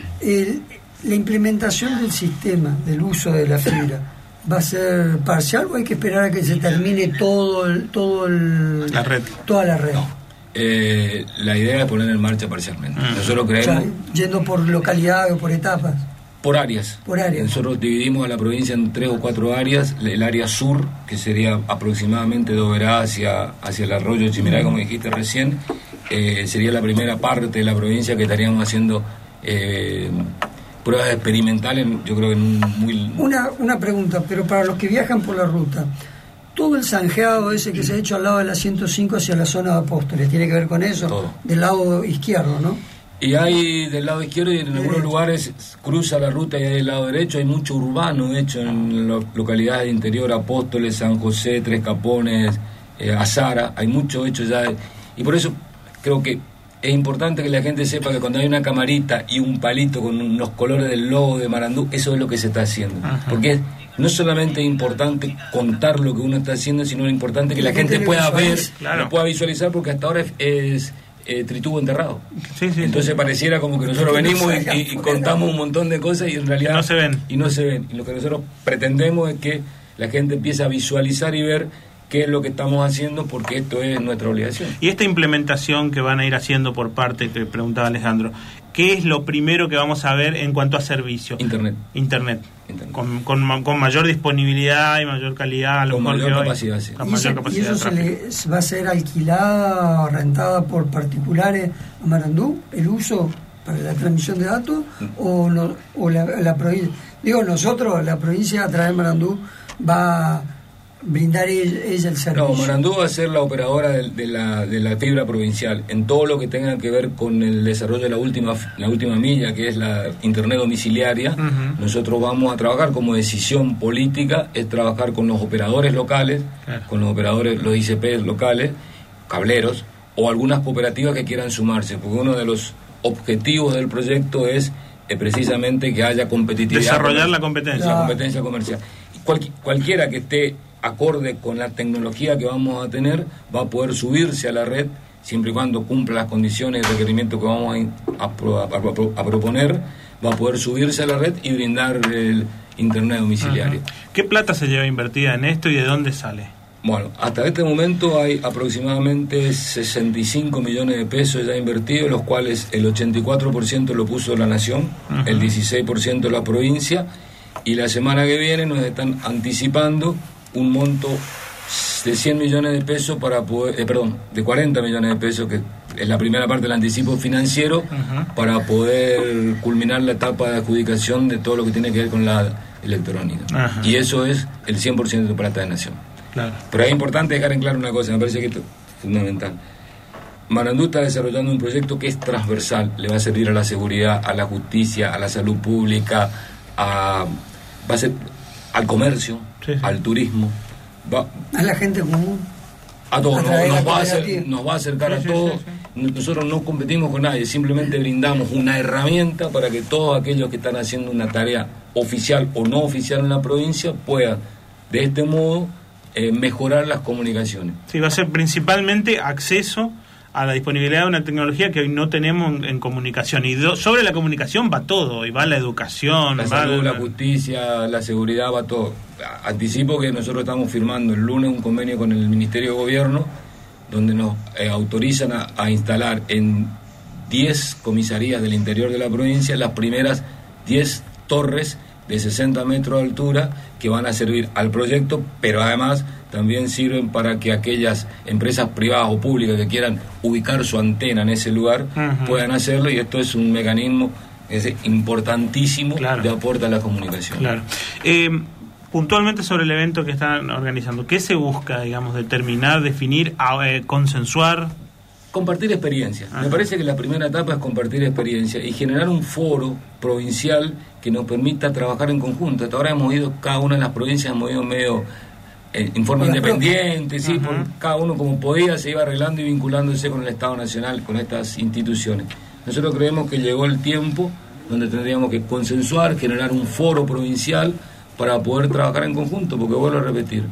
la implementación del sistema, del uso de la fibra, ¿va a ser parcial o hay que esperar a que se termine toda la red? No. La idea es poner en marcha parcialmente. Nosotros creemos... O sea, yendo por localidad o por etapas. Por áreas. Nosotros dividimos a la provincia en 3 o 4 áreas. El área sur, que sería aproximadamente de Oberá hacia el arroyo Chimiray, como dijiste recién, sería la primera parte de la provincia que estaríamos haciendo pruebas experimentales, yo creo que Una pregunta, pero para los que viajan por la ruta, todo el zanjeado ese que se ha hecho al lado de la 105 hacia la zona de Apóstoles, ¿tiene que ver con eso? Todo. Del lado izquierdo, ¿no? Y hay del lado izquierdo y en algunos lugares cruza la ruta y hay del lado derecho, hay mucho urbano, de hecho, en localidades de interior, Apóstoles, San José, Tres Capones, Azara, hay mucho hecho ya. Y por eso creo que es importante que la gente sepa que cuando hay una camarita y un palito con los colores del logo de Marandú, eso es lo que se está haciendo. Ajá. Porque no solamente es importante contar lo que uno está haciendo, sino es importante que la gente pueda ver, lo pueda visualizar, porque hasta ahora es tritubo enterrado. Sí. Entonces pareciera como que nosotros venimos y contamos un montón de cosas y en realidad no se ven. Y lo que nosotros pretendemos es que la gente empiece a visualizar y ver qué es lo que estamos haciendo, porque esto es nuestra obligación. Y esta implementación que van a ir haciendo por parte, que preguntaba Alejandro, ¿qué es lo primero que vamos a ver en cuanto a servicio? Internet. Con mayor disponibilidad y mayor calidad, con mayor capacidad, sí. ¿Y eso va a ser alquilada o rentada por particulares a Marandú, el uso para la transmisión de datos? ¿O la provincia? Digo, nosotros, la provincia a través de Marandú va a brindar ella el servicio. No, Marandú va a ser la operadora de la fibra provincial en todo lo que tenga que ver con el desarrollo de la última milla, que es la internet domiciliaria. Uh-huh. Nosotros vamos a trabajar como decisión política, es trabajar con los operadores locales, con los operadores, los ICP locales, cableros, o algunas cooperativas que quieran sumarse, porque uno de los objetivos del proyecto es precisamente que haya competitividad. Desarrollar la competencia. La competencia comercial. Cualquiera que esté acorde con la tecnología que vamos a tener va a poder subirse a la red siempre y cuando cumpla las condiciones y requerimientos que vamos a proponer, va a poder subirse a la red y brindar el internet domiciliario. Uh-huh. ¿Qué plata se lleva invertida en esto y de dónde sale? Bueno, hasta este momento hay aproximadamente 65 millones de pesos ya invertidos, los cuales el 84% lo puso la Nación, uh-huh, el 16% la provincia, y la semana que viene nos están anticipando un monto de 100 millones de pesos para poder, de 40 millones de pesos, que es la primera parte del anticipo financiero, uh-huh, para poder culminar la etapa de adjudicación de todo lo que tiene que ver con la electrónica. Uh-huh. Y eso es el 100% de plata de Nación. Claro. Pero es importante dejar en claro una cosa, me parece que esto es fundamental. Marandú está desarrollando un proyecto que es transversal, le va a servir a la seguridad, a la justicia, a la salud pública, va a ser al comercio, sí, al turismo, a la gente común, a todos, nos va a acercar, sí, a todos. Sí. Nosotros no competimos con nadie, simplemente brindamos una herramienta para que todos aquellos que están haciendo una tarea oficial o no oficial en la provincia puedan de este modo mejorar las comunicaciones. Sí, va a ser principalmente acceso a la disponibilidad de una tecnología que hoy no tenemos en comunicación, y sobre la comunicación va todo, y va la educación, la salud, la justicia, la seguridad, va todo. Anticipo que nosotros estamos firmando el lunes un convenio con el Ministerio de Gobierno donde nos autorizan a instalar en 10 comisarías del interior de la provincia las primeras 10 torres de 60 metros de altura que van a servir al proyecto, pero además también sirven para que aquellas empresas privadas o públicas que quieran ubicar su antena en ese lugar, uh-huh, puedan hacerlo, y esto es un mecanismo importantísimo, claro, de aporte a la comunicación. Claro. Puntualmente sobre el evento que están organizando, ¿qué se busca, digamos, determinar, definir, consensuar? Compartir experiencias. Me parece que la primera etapa es compartir experiencia y generar un foro provincial que nos permita trabajar en conjunto. Hasta ahora hemos ido, cada una de las provincias hemos ido medio en forma independiente, sí, por cada uno como podía, se iba arreglando y vinculándose con el Estado Nacional, con estas instituciones. Nosotros creemos que llegó el tiempo donde tendríamos que consensuar, generar un foro provincial para poder trabajar en conjunto, porque vuelvo a repetir,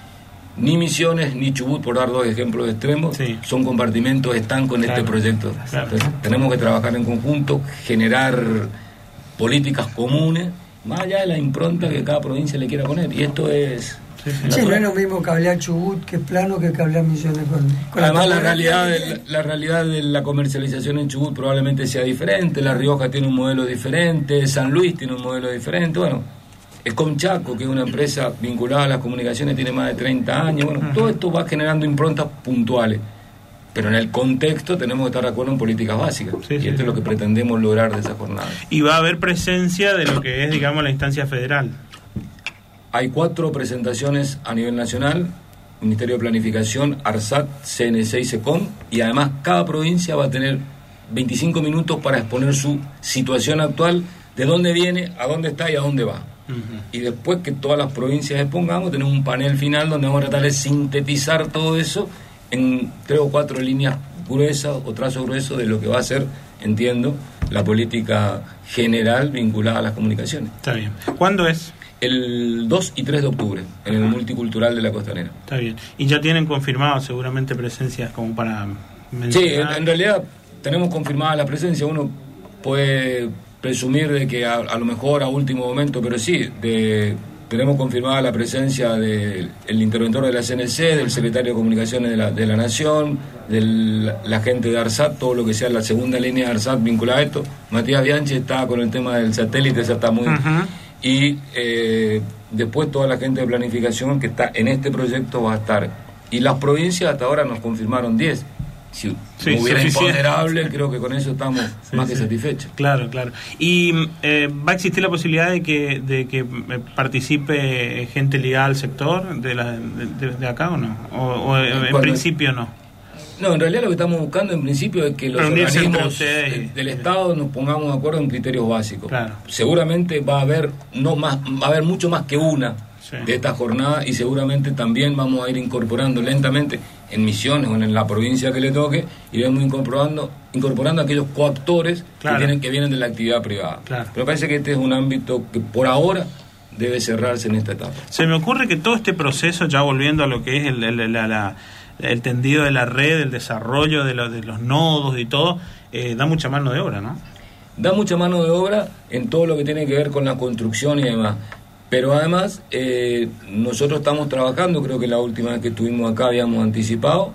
ni Misiones ni Chubut, por dar dos ejemplos extremos, son compartimentos estancos en este proyecto. Entonces, tenemos que trabajar en conjunto, generar políticas comunes, más allá de la impronta que cada provincia le quiera poner. Y esto es... Sí, no es lo mismo que hablar Chubut, que es plano, que hablar Misiones con además la realidad de la comercialización en Chubut probablemente sea diferente. La Rioja tiene un modelo diferente, San Luis tiene un modelo diferente. Bueno, Escomchaco, que es una empresa vinculada a las comunicaciones, tiene más de 30 años. Bueno, todo esto va generando improntas puntuales, pero en el contexto tenemos que estar de acuerdo en políticas básicas, y esto es lo que pretendemos lograr de esa jornada. Y va a haber presencia de lo que es, digamos, la instancia federal. Hay 4 presentaciones a nivel nacional: Ministerio de Planificación, ARSAT, CNC y SECOM, y además cada provincia va a tener 25 minutos para exponer su situación actual, de dónde viene, a dónde está y a dónde va. Y después que todas las provincias expongamos, tenemos un panel final donde vamos a tratar de sintetizar todo eso en 3 o 4 líneas gruesas o trazos gruesos de lo que va a ser, entiendo, la política general vinculada a las comunicaciones. Está bien. ¿Cuándo es? El 2 y 3 de octubre, en el Multicultural de la Costanera. Está bien. Y ya tienen confirmado seguramente presencias como para mencionar. Sí, en realidad tenemos confirmada la presencia. Uno puede presumir de que a lo mejor a último momento, pero sí, tenemos confirmada la presencia del interventor de la CNC, del secretario de Comunicaciones de la Nación, de la gente de ARSAT, todo lo que sea la segunda línea de ARSAT vinculada a esto. Matías Bianchi está con el tema del satélite, ya está muy... Y después toda la gente de planificación que está en este proyecto va a estar. Y las provincias hasta ahora nos confirmaron 10. Si no hubiera imponderable, creo que con eso estamos más que satisfechos. Claro, claro. ¿Y va a existir la posibilidad de que participe gente ligada al sector de acá o no? ¿O en principio no? No, en realidad lo que estamos buscando en principio es que los organismos del Estado nos pongamos de acuerdo en criterios básicos. Claro. Seguramente va a haber mucho más que una de esta jornada, y seguramente también vamos a ir incorporando lentamente en Misiones o en la provincia que le toque, iremos incorporando a aquellos coactores que vienen de la actividad privada. Claro. Pero parece que este es un ámbito que por ahora debe cerrarse en esta etapa. Se me ocurre que todo este proceso, ya volviendo a lo que es el tendido de la red, el desarrollo de los nodos y todo, da mucha mano de obra, ¿no? Da mucha mano de obra en todo lo que tiene que ver con la construcción y demás. Pero además, nosotros estamos trabajando, creo que la última vez que estuvimos acá habíamos anticipado,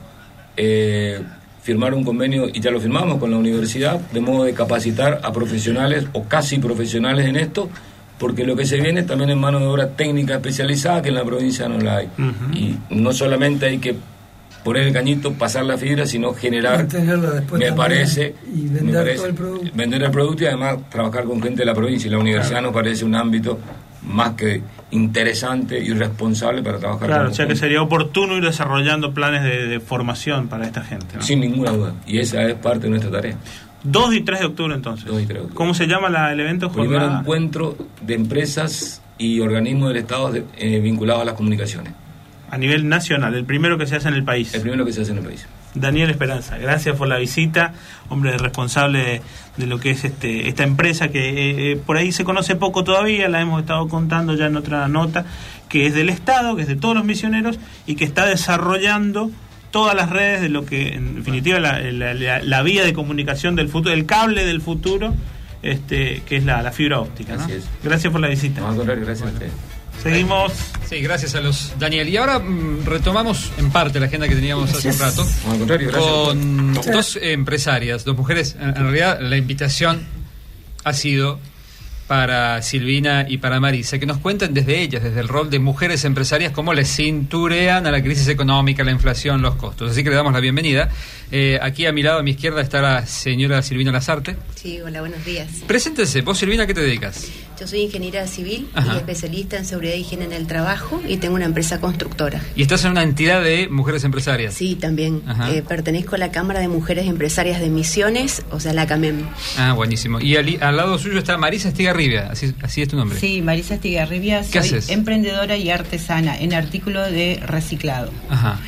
firmar un convenio, y ya lo firmamos con la universidad, de modo de capacitar a profesionales o casi profesionales en esto, porque lo que se viene también es mano de obra técnica especializada, que en la provincia no la hay. Y no solamente hay que poner el cañito, pasar la fibra, sino generar, me parece, vender el producto y además trabajar con gente de la provincia. Y la universidad nos parece un ámbito más que interesante y responsable para trabajar. Claro, o sea que sería oportuno ir desarrollando planes de formación para esta gente, ¿no? Sin ninguna duda, y esa es parte de nuestra tarea. 2 y 3 de octubre entonces. 2 y 3 de octubre. ¿Cómo se llama el evento? Primer encuentro de empresas y organismos del Estado vinculados a las comunicaciones. A nivel nacional, el primero que se hace en el país. El primero que se hace en el país. Daniel Esperanza, gracias por la visita, hombre responsable de lo que es esta empresa que por ahí se conoce poco todavía, la hemos estado contando ya en otra nota, que es del Estado, que es de todos los misioneros y que está desarrollando todas las redes de lo que en definitiva la vía de comunicación del futuro, el cable del futuro, que es la fibra óptica, ¿no? Así es. Gracias por la visita. No, al contrario, gracias a ustedes. Seguimos. Sí, gracias a los Daniel. Y ahora retomamos en parte la agenda que teníamos hace un rato. Al contrario, gracias. Con 2 empresarias, 2 mujeres. En realidad la invitación ha sido para Silvina y para Marisa, que nos cuenten desde ellas, desde el rol de mujeres empresarias, cómo les cinturean a la crisis económica, la inflación, los costos. Así que le damos la bienvenida. Aquí a mi lado, a mi izquierda, está la señora Silvina Lazarte. Sí, hola, buenos días. Preséntense. Vos, Silvina, ¿a qué te dedicas? Yo soy ingeniera civil Ajá. y especialista en seguridad y higiene en el trabajo y tengo una empresa constructora. ¿Y estás en una entidad de mujeres empresarias? Sí, también. Ajá. Pertenezco a la Cámara de Mujeres Empresarias de Misiones, o sea, la CAMEM. Ah, buenísimo. Y al lado suyo está Marisa Estigarribia, así es tu nombre. Sí, Marisa Estigarribia, ¿Qué soy haces? emprendedora y artesana en artículos de reciclado. Ajá.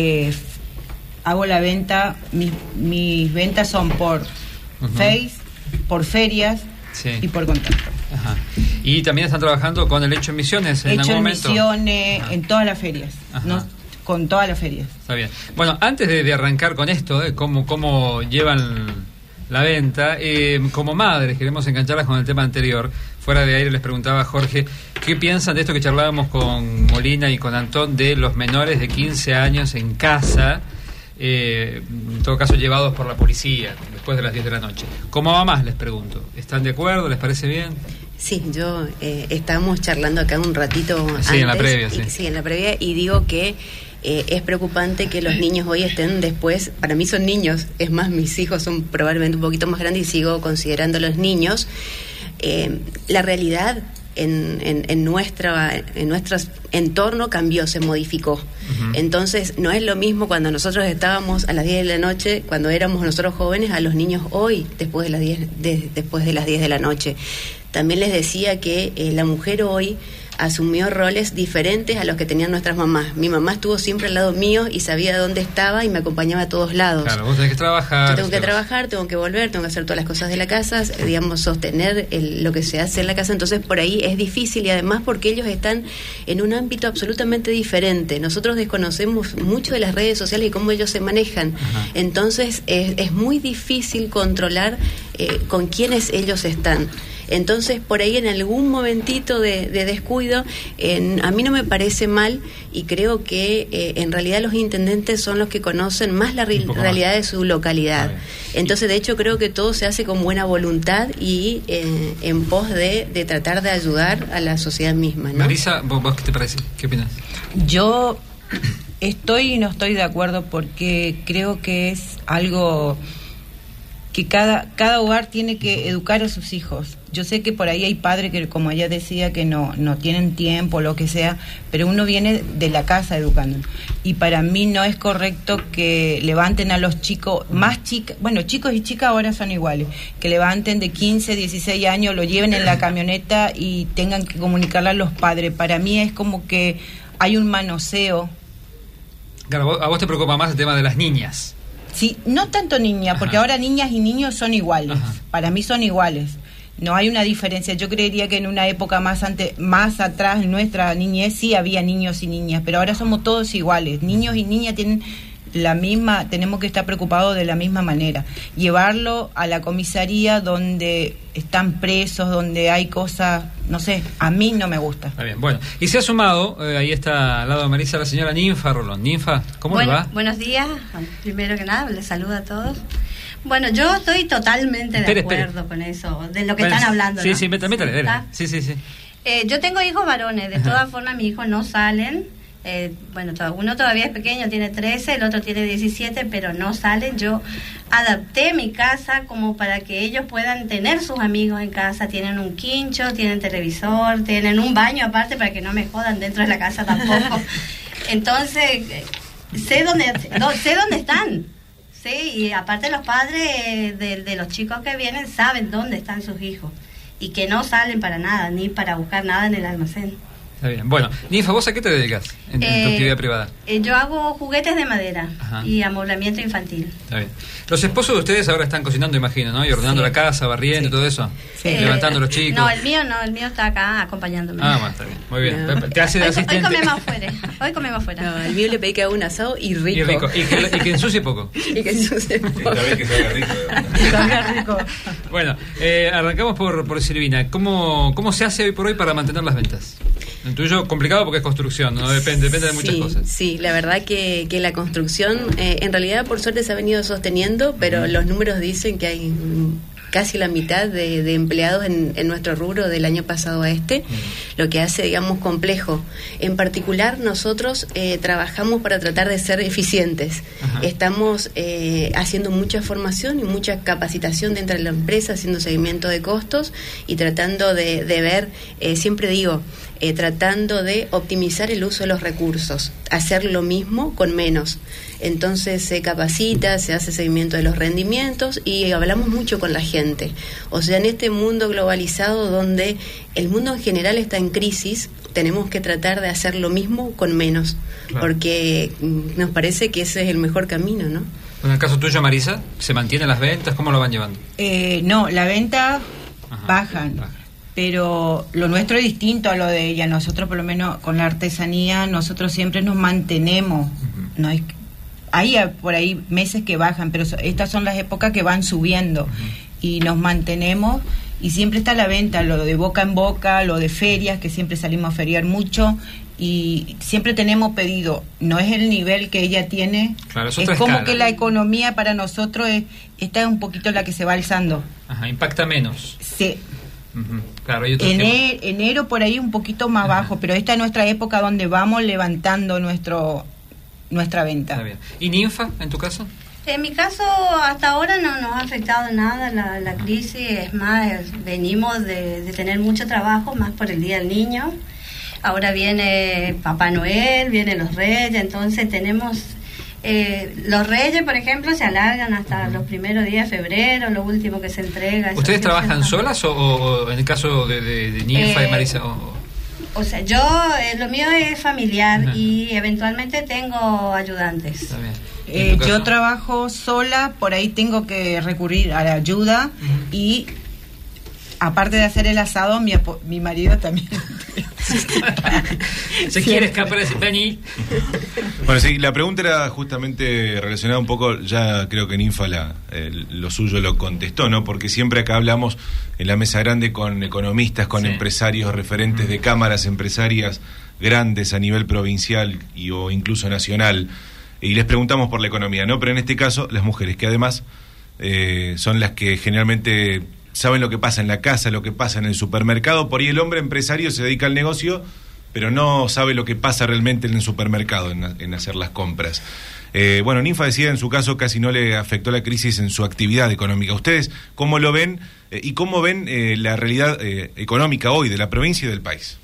Hago la venta, mis ventas son por Face, por ferias y por contacto. Ajá. Y también están trabajando con el Hecho en Misiones en Hecho algún en momento. Misiones, en todas las ferias, ¿no? Con todas las ferias. Está bien. Bueno, antes de arrancar con esto, cómo llevan la venta, como madres, queremos engancharlas con el tema anterior. Fuera de aire les preguntaba a Jorge, ¿qué piensan de esto que charlábamos con Molina y con Antón, de los menores de 15 años en casa, en todo caso llevados por la policía, después de las 10 de la noche? Como mamás les pregunto, ¿están de acuerdo? ¿Les parece bien? Sí, yo estábamos charlando acá un ratito antes. En la previa, sí. Sí, en la previa, y digo que es preocupante que los niños hoy estén después, para mí son niños, es más, mis hijos son probablemente un poquito más grandes y sigo considerándolos niños. La realidad en nuestro entorno cambió, se modificó. Entonces no es lo mismo cuando nosotros estábamos a las 10 de la noche, cuando éramos nosotros jóvenes, a los niños hoy después de las 10 de la noche. También les decía que la mujer hoy asumió roles diferentes a los que tenían nuestras mamás. Mi mamá estuvo siempre al lado mío y sabía dónde estaba y me acompañaba a todos lados. Claro, vos tenés que trabajar. Yo tengo que trabajar, tengo que volver, tengo que hacer todas las cosas de la casa, digamos, sostener lo que se hace en la casa. Entonces por ahí es difícil, y además porque ellos están en un ámbito absolutamente diferente. Nosotros desconocemos mucho de las redes sociales y cómo ellos se manejan. Ajá. Entonces es muy difícil controlar con quiénes ellos están. Entonces, por ahí en algún momentito de descuido, a mí no me parece mal, y creo que en realidad los intendentes son los que conocen más la realidad de su localidad. Entonces, de hecho, creo que todo se hace con buena voluntad y en pos de tratar de ayudar a la sociedad misma, ¿no? Marisa, ¿vos qué te parece? ¿Qué opinas? Yo estoy y no estoy de acuerdo, porque creo que es algo que cada hogar tiene que educar a sus hijos. Yo sé que por ahí hay padres que, como ella decía, que no tienen tiempo, lo que sea, pero uno viene de la casa educando. Y para mí no es correcto que levanten a los chicos, chicos y chicas ahora son iguales, que levanten de 15, 16 años, lo lleven en la camioneta y tengan que comunicarle a los padres. Para mí es como que hay un manoseo. Claro, a vos te preocupa más el tema de las niñas. Sí, no tanto niñas, porque ahora niñas y niños son iguales. Para mí son iguales. No hay una diferencia. Yo creería que en una época más atrás, en nuestra niñez, sí había niños y niñas, pero ahora somos todos iguales. Niños y niñas tienen tenemos que estar preocupados de la misma manera. Llevarlo a la comisaría donde están presos, donde hay cosas, no sé, a mí no me gusta. Está bien, bueno. Y se ha sumado, ahí está al lado de Marisa, la señora Ninfa Rolón. Ninfa, ¿cómo le va? Buenos días, primero que nada, les saludo a todos. Bueno, yo estoy totalmente de acuerdo con eso, de lo que están hablando. Sí, ¿no? sí, métale. Sí. Yo tengo hijos varones, de todas formas mis hijos no salen. Uno todavía es pequeño, tiene 13, el otro tiene 17, pero no salen. Yo adapté mi casa como para que ellos puedan tener sus amigos en casa. Tienen un quincho, tienen televisor, tienen un baño aparte para que no me jodan dentro de la casa tampoco. Entonces, sé dónde están. Sí, y aparte los padres de los chicos que vienen saben dónde están sus hijos y que no salen para nada, ni para buscar nada en el almacén. Está bien. Bueno, Ninfa, ¿vos a qué te dedicas en tu actividad privada? Yo hago juguetes de madera y amoblamiento infantil. Está bien. Los esposos de ustedes ahora están cocinando, imagino, ¿no? Y ordenando la casa, barriendo y todo eso. Sí. Levantando a los chicos. No, el mío está acá acompañándome. Bueno, está bien. Muy bien. No. ¿Te hace de asistente? Hoy comemos afuera. No, el mío le pedí que haga un asado y rico. Y que ensucie poco. Y que ensucie poco. Esta vez que salga rico. Salga rico. Bueno, arrancamos por Silvina. ¿Cómo se hace hoy por hoy para mantener las ventas? El tuyo complicado porque es construcción, ¿no? Depende de muchas cosas. Sí, la verdad que la construcción en realidad por suerte se ha venido sosteniendo, pero los números dicen que hay casi la mitad de empleados en nuestro rubro del año pasado a este, lo que hace, digamos, complejo. En particular, nosotros trabajamos para tratar de ser eficientes. Estamos haciendo mucha formación y mucha capacitación dentro de la empresa, haciendo seguimiento de costos y tratando de ver, siempre digo, tratando de optimizar el uso de los recursos, hacer lo mismo con menos. Entonces se capacita, se hace seguimiento de los rendimientos y hablamos mucho con la gente. O sea, en este mundo globalizado donde el mundo en general está en crisis, tenemos que tratar de hacer lo mismo con menos, porque nos parece que ese es el mejor camino, ¿no? En el caso tuyo, Marisa, ¿se mantienen las ventas? ¿Cómo lo van llevando? No, la venta bajan. Pero lo nuestro es distinto a lo de ella. Nosotros, por lo menos con la artesanía, nosotros siempre nos mantenemos. No es, hay por ahí meses que bajan, pero estas son las épocas que van subiendo y nos mantenemos, y siempre está la venta, lo de boca en boca, lo de ferias, que siempre salimos a feriar mucho y siempre tenemos pedido. No es el nivel que ella tiene, claro, es como escala. Que la economía para nosotros esta es un poquito la que se va alzando. Impacta menos. Sí. Claro, enero por ahí un poquito más bajo, pero esta es nuestra época donde vamos levantando nuestra venta. Está bien. ¿Y Ninfa, en tu caso? En mi caso, hasta ahora no nos ha afectado nada la crisis. Es más, venimos de tener mucho trabajo, más por el Día del Niño. Ahora viene Papá Noel, vienen los Reyes, entonces tenemos... los Reyes, por ejemplo, se alargan hasta los primeros días de febrero, lo último que se entrega. ¿Ustedes trabajan solas o en el caso de Ninfa y Marisa? O sea, yo, lo mío es familiar y eventualmente tengo ayudantes. Está bien. Yo trabajo sola, por ahí tengo que recurrir a la ayuda y aparte de hacer el asado, mi marido también. Se quiere escapar de ese Penny. Bueno, sí, la pregunta era justamente relacionada un poco, ya creo que Ninfa lo suyo lo contestó, ¿no? Porque siempre acá hablamos en la mesa grande con economistas, con empresarios, referentes de cámaras empresarias grandes a nivel provincial o incluso nacional, y les preguntamos por la economía, ¿no? Pero en este caso, las mujeres, que además son las que generalmente saben lo que pasa en la casa, lo que pasa en el supermercado. Por ahí el hombre empresario se dedica al negocio, pero no sabe lo que pasa realmente en el supermercado, en hacer las compras. Bueno, Ninfa decía, en su caso casi no le afectó la crisis en su actividad económica. ¿Ustedes cómo lo ven y cómo ven la realidad económica hoy de la provincia y del país?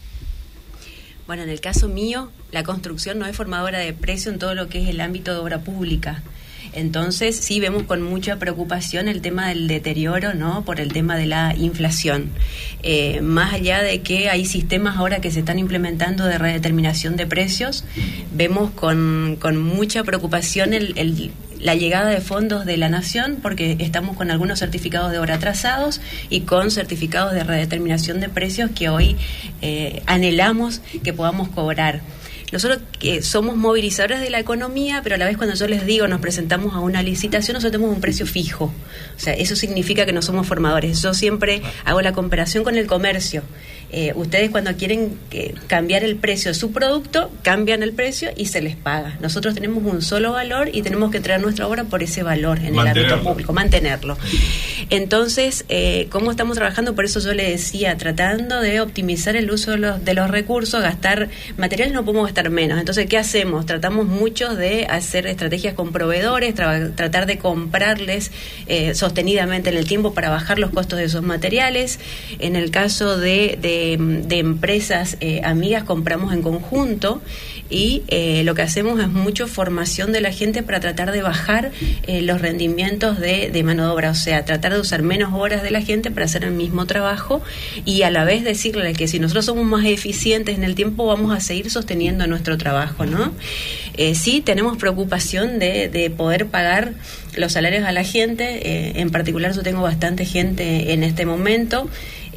Bueno, en el caso mío, la construcción no es formadora de precio en todo lo que es el ámbito de obra pública. Entonces, sí vemos con mucha preocupación el tema del deterioro, ¿no? Por el tema de la inflación. Más allá de que hay sistemas ahora que se están implementando de redeterminación de precios, vemos con mucha preocupación la llegada de fondos de la Nación, porque estamos con algunos certificados de obra atrasados y con certificados de redeterminación de precios que hoy anhelamos que podamos cobrar. Nosotros somos movilizadores de la economía, pero a la vez cuando yo les digo, nos presentamos a una licitación, nosotros tenemos un precio fijo. O sea, eso significa que no somos formadores. Yo siempre hago la comparación con el comercio. Ustedes cuando quieren cambiar el precio de su producto, cambian el precio y se les paga. Nosotros tenemos un solo valor y tenemos que traer nuestra obra por ese valor en el ámbito público, mantenerlo. Entonces, ¿cómo estamos trabajando? Por eso yo le decía, tratando de optimizar el uso de los recursos, gastar materiales, no podemos gastar menos. Entonces, ¿qué hacemos? Tratamos mucho de hacer estrategias con proveedores, tratar de comprarles sostenidamente en el tiempo para bajar los costos de esos materiales. En el caso de empresas amigas, compramos en conjunto y lo que hacemos es mucho formación de la gente para tratar de bajar los rendimientos de mano de obra, o sea, tratar de usar menos horas de la gente para hacer el mismo trabajo y a la vez decirle que si nosotros somos más eficientes en el tiempo vamos a seguir sosteniendo nuestro trabajo, ¿no? Sí, tenemos preocupación de poder pagar los salarios a la gente, en particular yo tengo bastante gente en este momento.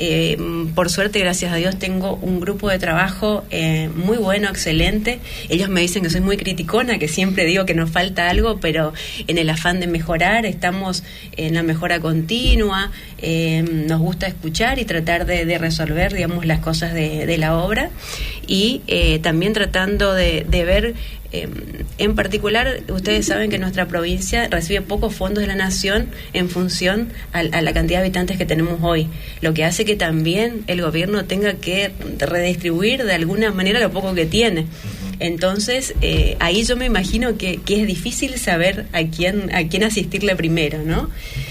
Por suerte, gracias a Dios, tengo un grupo de trabajo muy bueno, excelente. Ellos me dicen que soy muy criticona, que siempre digo que nos falta algo, pero en el afán de mejorar, estamos en la mejora continua, nos gusta escuchar y tratar de resolver, digamos, las cosas de la obra y también tratando de ver En particular, ustedes saben que nuestra provincia recibe pocos fondos de la nación en función a la cantidad de habitantes que tenemos hoy, lo que hace que también el gobierno tenga que redistribuir de alguna manera lo poco que tiene. Entonces, ahí yo me imagino que es difícil saber a quién asistirle primero, ¿no?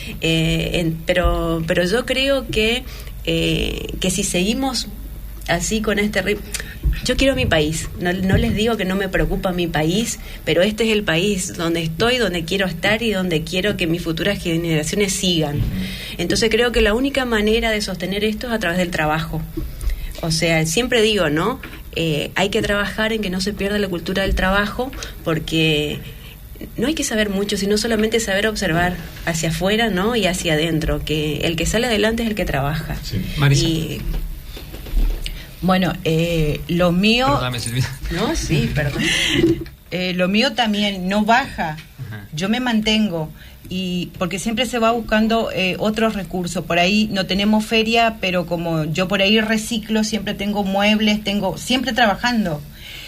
Pero yo creo que si seguimos así con este ritmo, yo quiero mi país, no les digo que no me preocupa mi país, pero este es el país donde estoy, donde quiero estar y donde quiero que mis futuras generaciones sigan. Entonces creo que la única manera de sostener esto es a través del trabajo. O sea, siempre digo, ¿no? Hay que trabajar en que no se pierda la cultura del trabajo, porque no hay que saber mucho, sino solamente saber observar hacia afuera, ¿no? Y hacia adentro, que el que sale adelante es el que trabaja. Sí. Marisa. Bueno, lo mío... Perdóname, Silvia. No, sí, perdón. Lo mío también no baja. Ajá. Yo me mantengo. Y porque siempre se va buscando otros recursos. Por ahí no tenemos feria, pero como yo por ahí reciclo, siempre tengo muebles, siempre trabajando.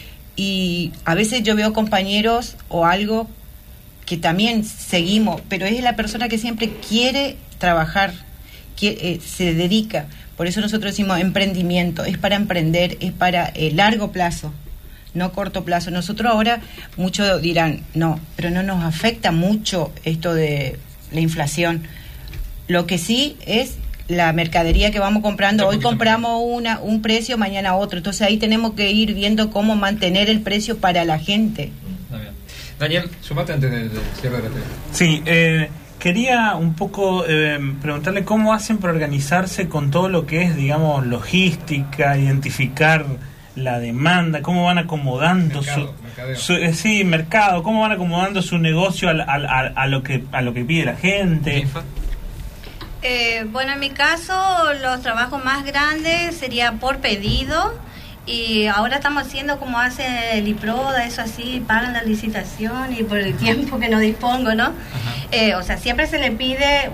Y a veces yo veo compañeros o algo que también seguimos, pero es la persona que siempre quiere trabajar, que se dedica. Por eso nosotros decimos emprendimiento, es para emprender, es para largo plazo, no corto plazo. Nosotros ahora, muchos dirán, no, pero no nos afecta mucho esto de la inflación. Lo que sí es la mercadería que vamos comprando. Hoy compramos un precio, mañana otro. Entonces ahí tenemos que ir viendo cómo mantener el precio para la gente. Está bien. Daniel, sumate antes del cierre de la tele. Sí, quería un poco preguntarle cómo hacen para organizarse con todo lo que es, digamos, logística, identificar la demanda, cómo van acomodando mercado, cómo van acomodando su negocio a lo que pide la gente. Bueno, en mi caso, los trabajos más grandes sería por pedido. Y ahora estamos haciendo como hace el IPRODA, eso así, pagan la licitación y por el tiempo que no dispongo, ¿no? O sea, siempre se le pide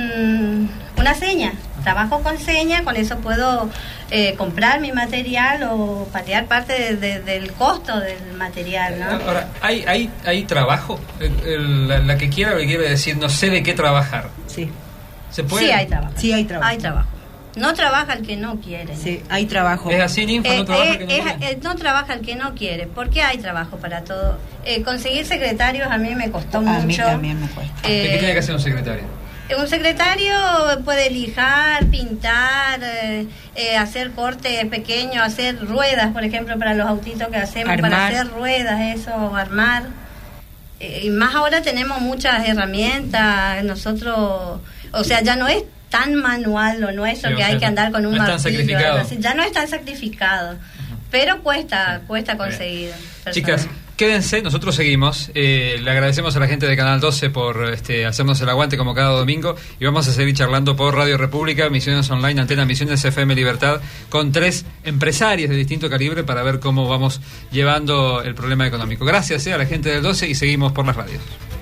una seña, trabajo con seña, con eso puedo comprar mi material o patear parte del costo del material, ¿no? Ahora, ¿hay trabajo? La que quiera le quiere decir, no sé de qué trabajar. Sí. ¿Se puede? Sí, hay trabajo. Sí, hay trabajo. Hay trabajo. No trabaja el que no quiere. Sí, hay trabajo. ¿Es así, Ninfa? ¿No trabaja el que no quiere? No trabaja el que no quiere, porque hay trabajo para todo. Conseguir secretarios a mí me costó mucho. A mí también me cuesta. ¿Qué tiene que hacer un secretario? Un secretario puede lijar, pintar, hacer cortes pequeños, hacer ruedas, por ejemplo, para los autitos que hacemos, armar. Para hacer ruedas, eso, armar. Y más ahora tenemos muchas herramientas, nosotros, o sea, ya no es tan manual lo nuestro, sí, que hay que andar con un martillo, ya no es tan sacrificado, pero cuesta conseguir. Chicas, quédense, nosotros seguimos. Le agradecemos a la gente de Canal 12 por hacernos el aguante como cada domingo, y vamos a seguir charlando por Radio República, Misiones Online, Antena Misiones, FM Libertad, con 3 empresarios de distinto calibre para ver cómo vamos llevando el problema económico. Gracias a la gente del 12 y seguimos por las radios.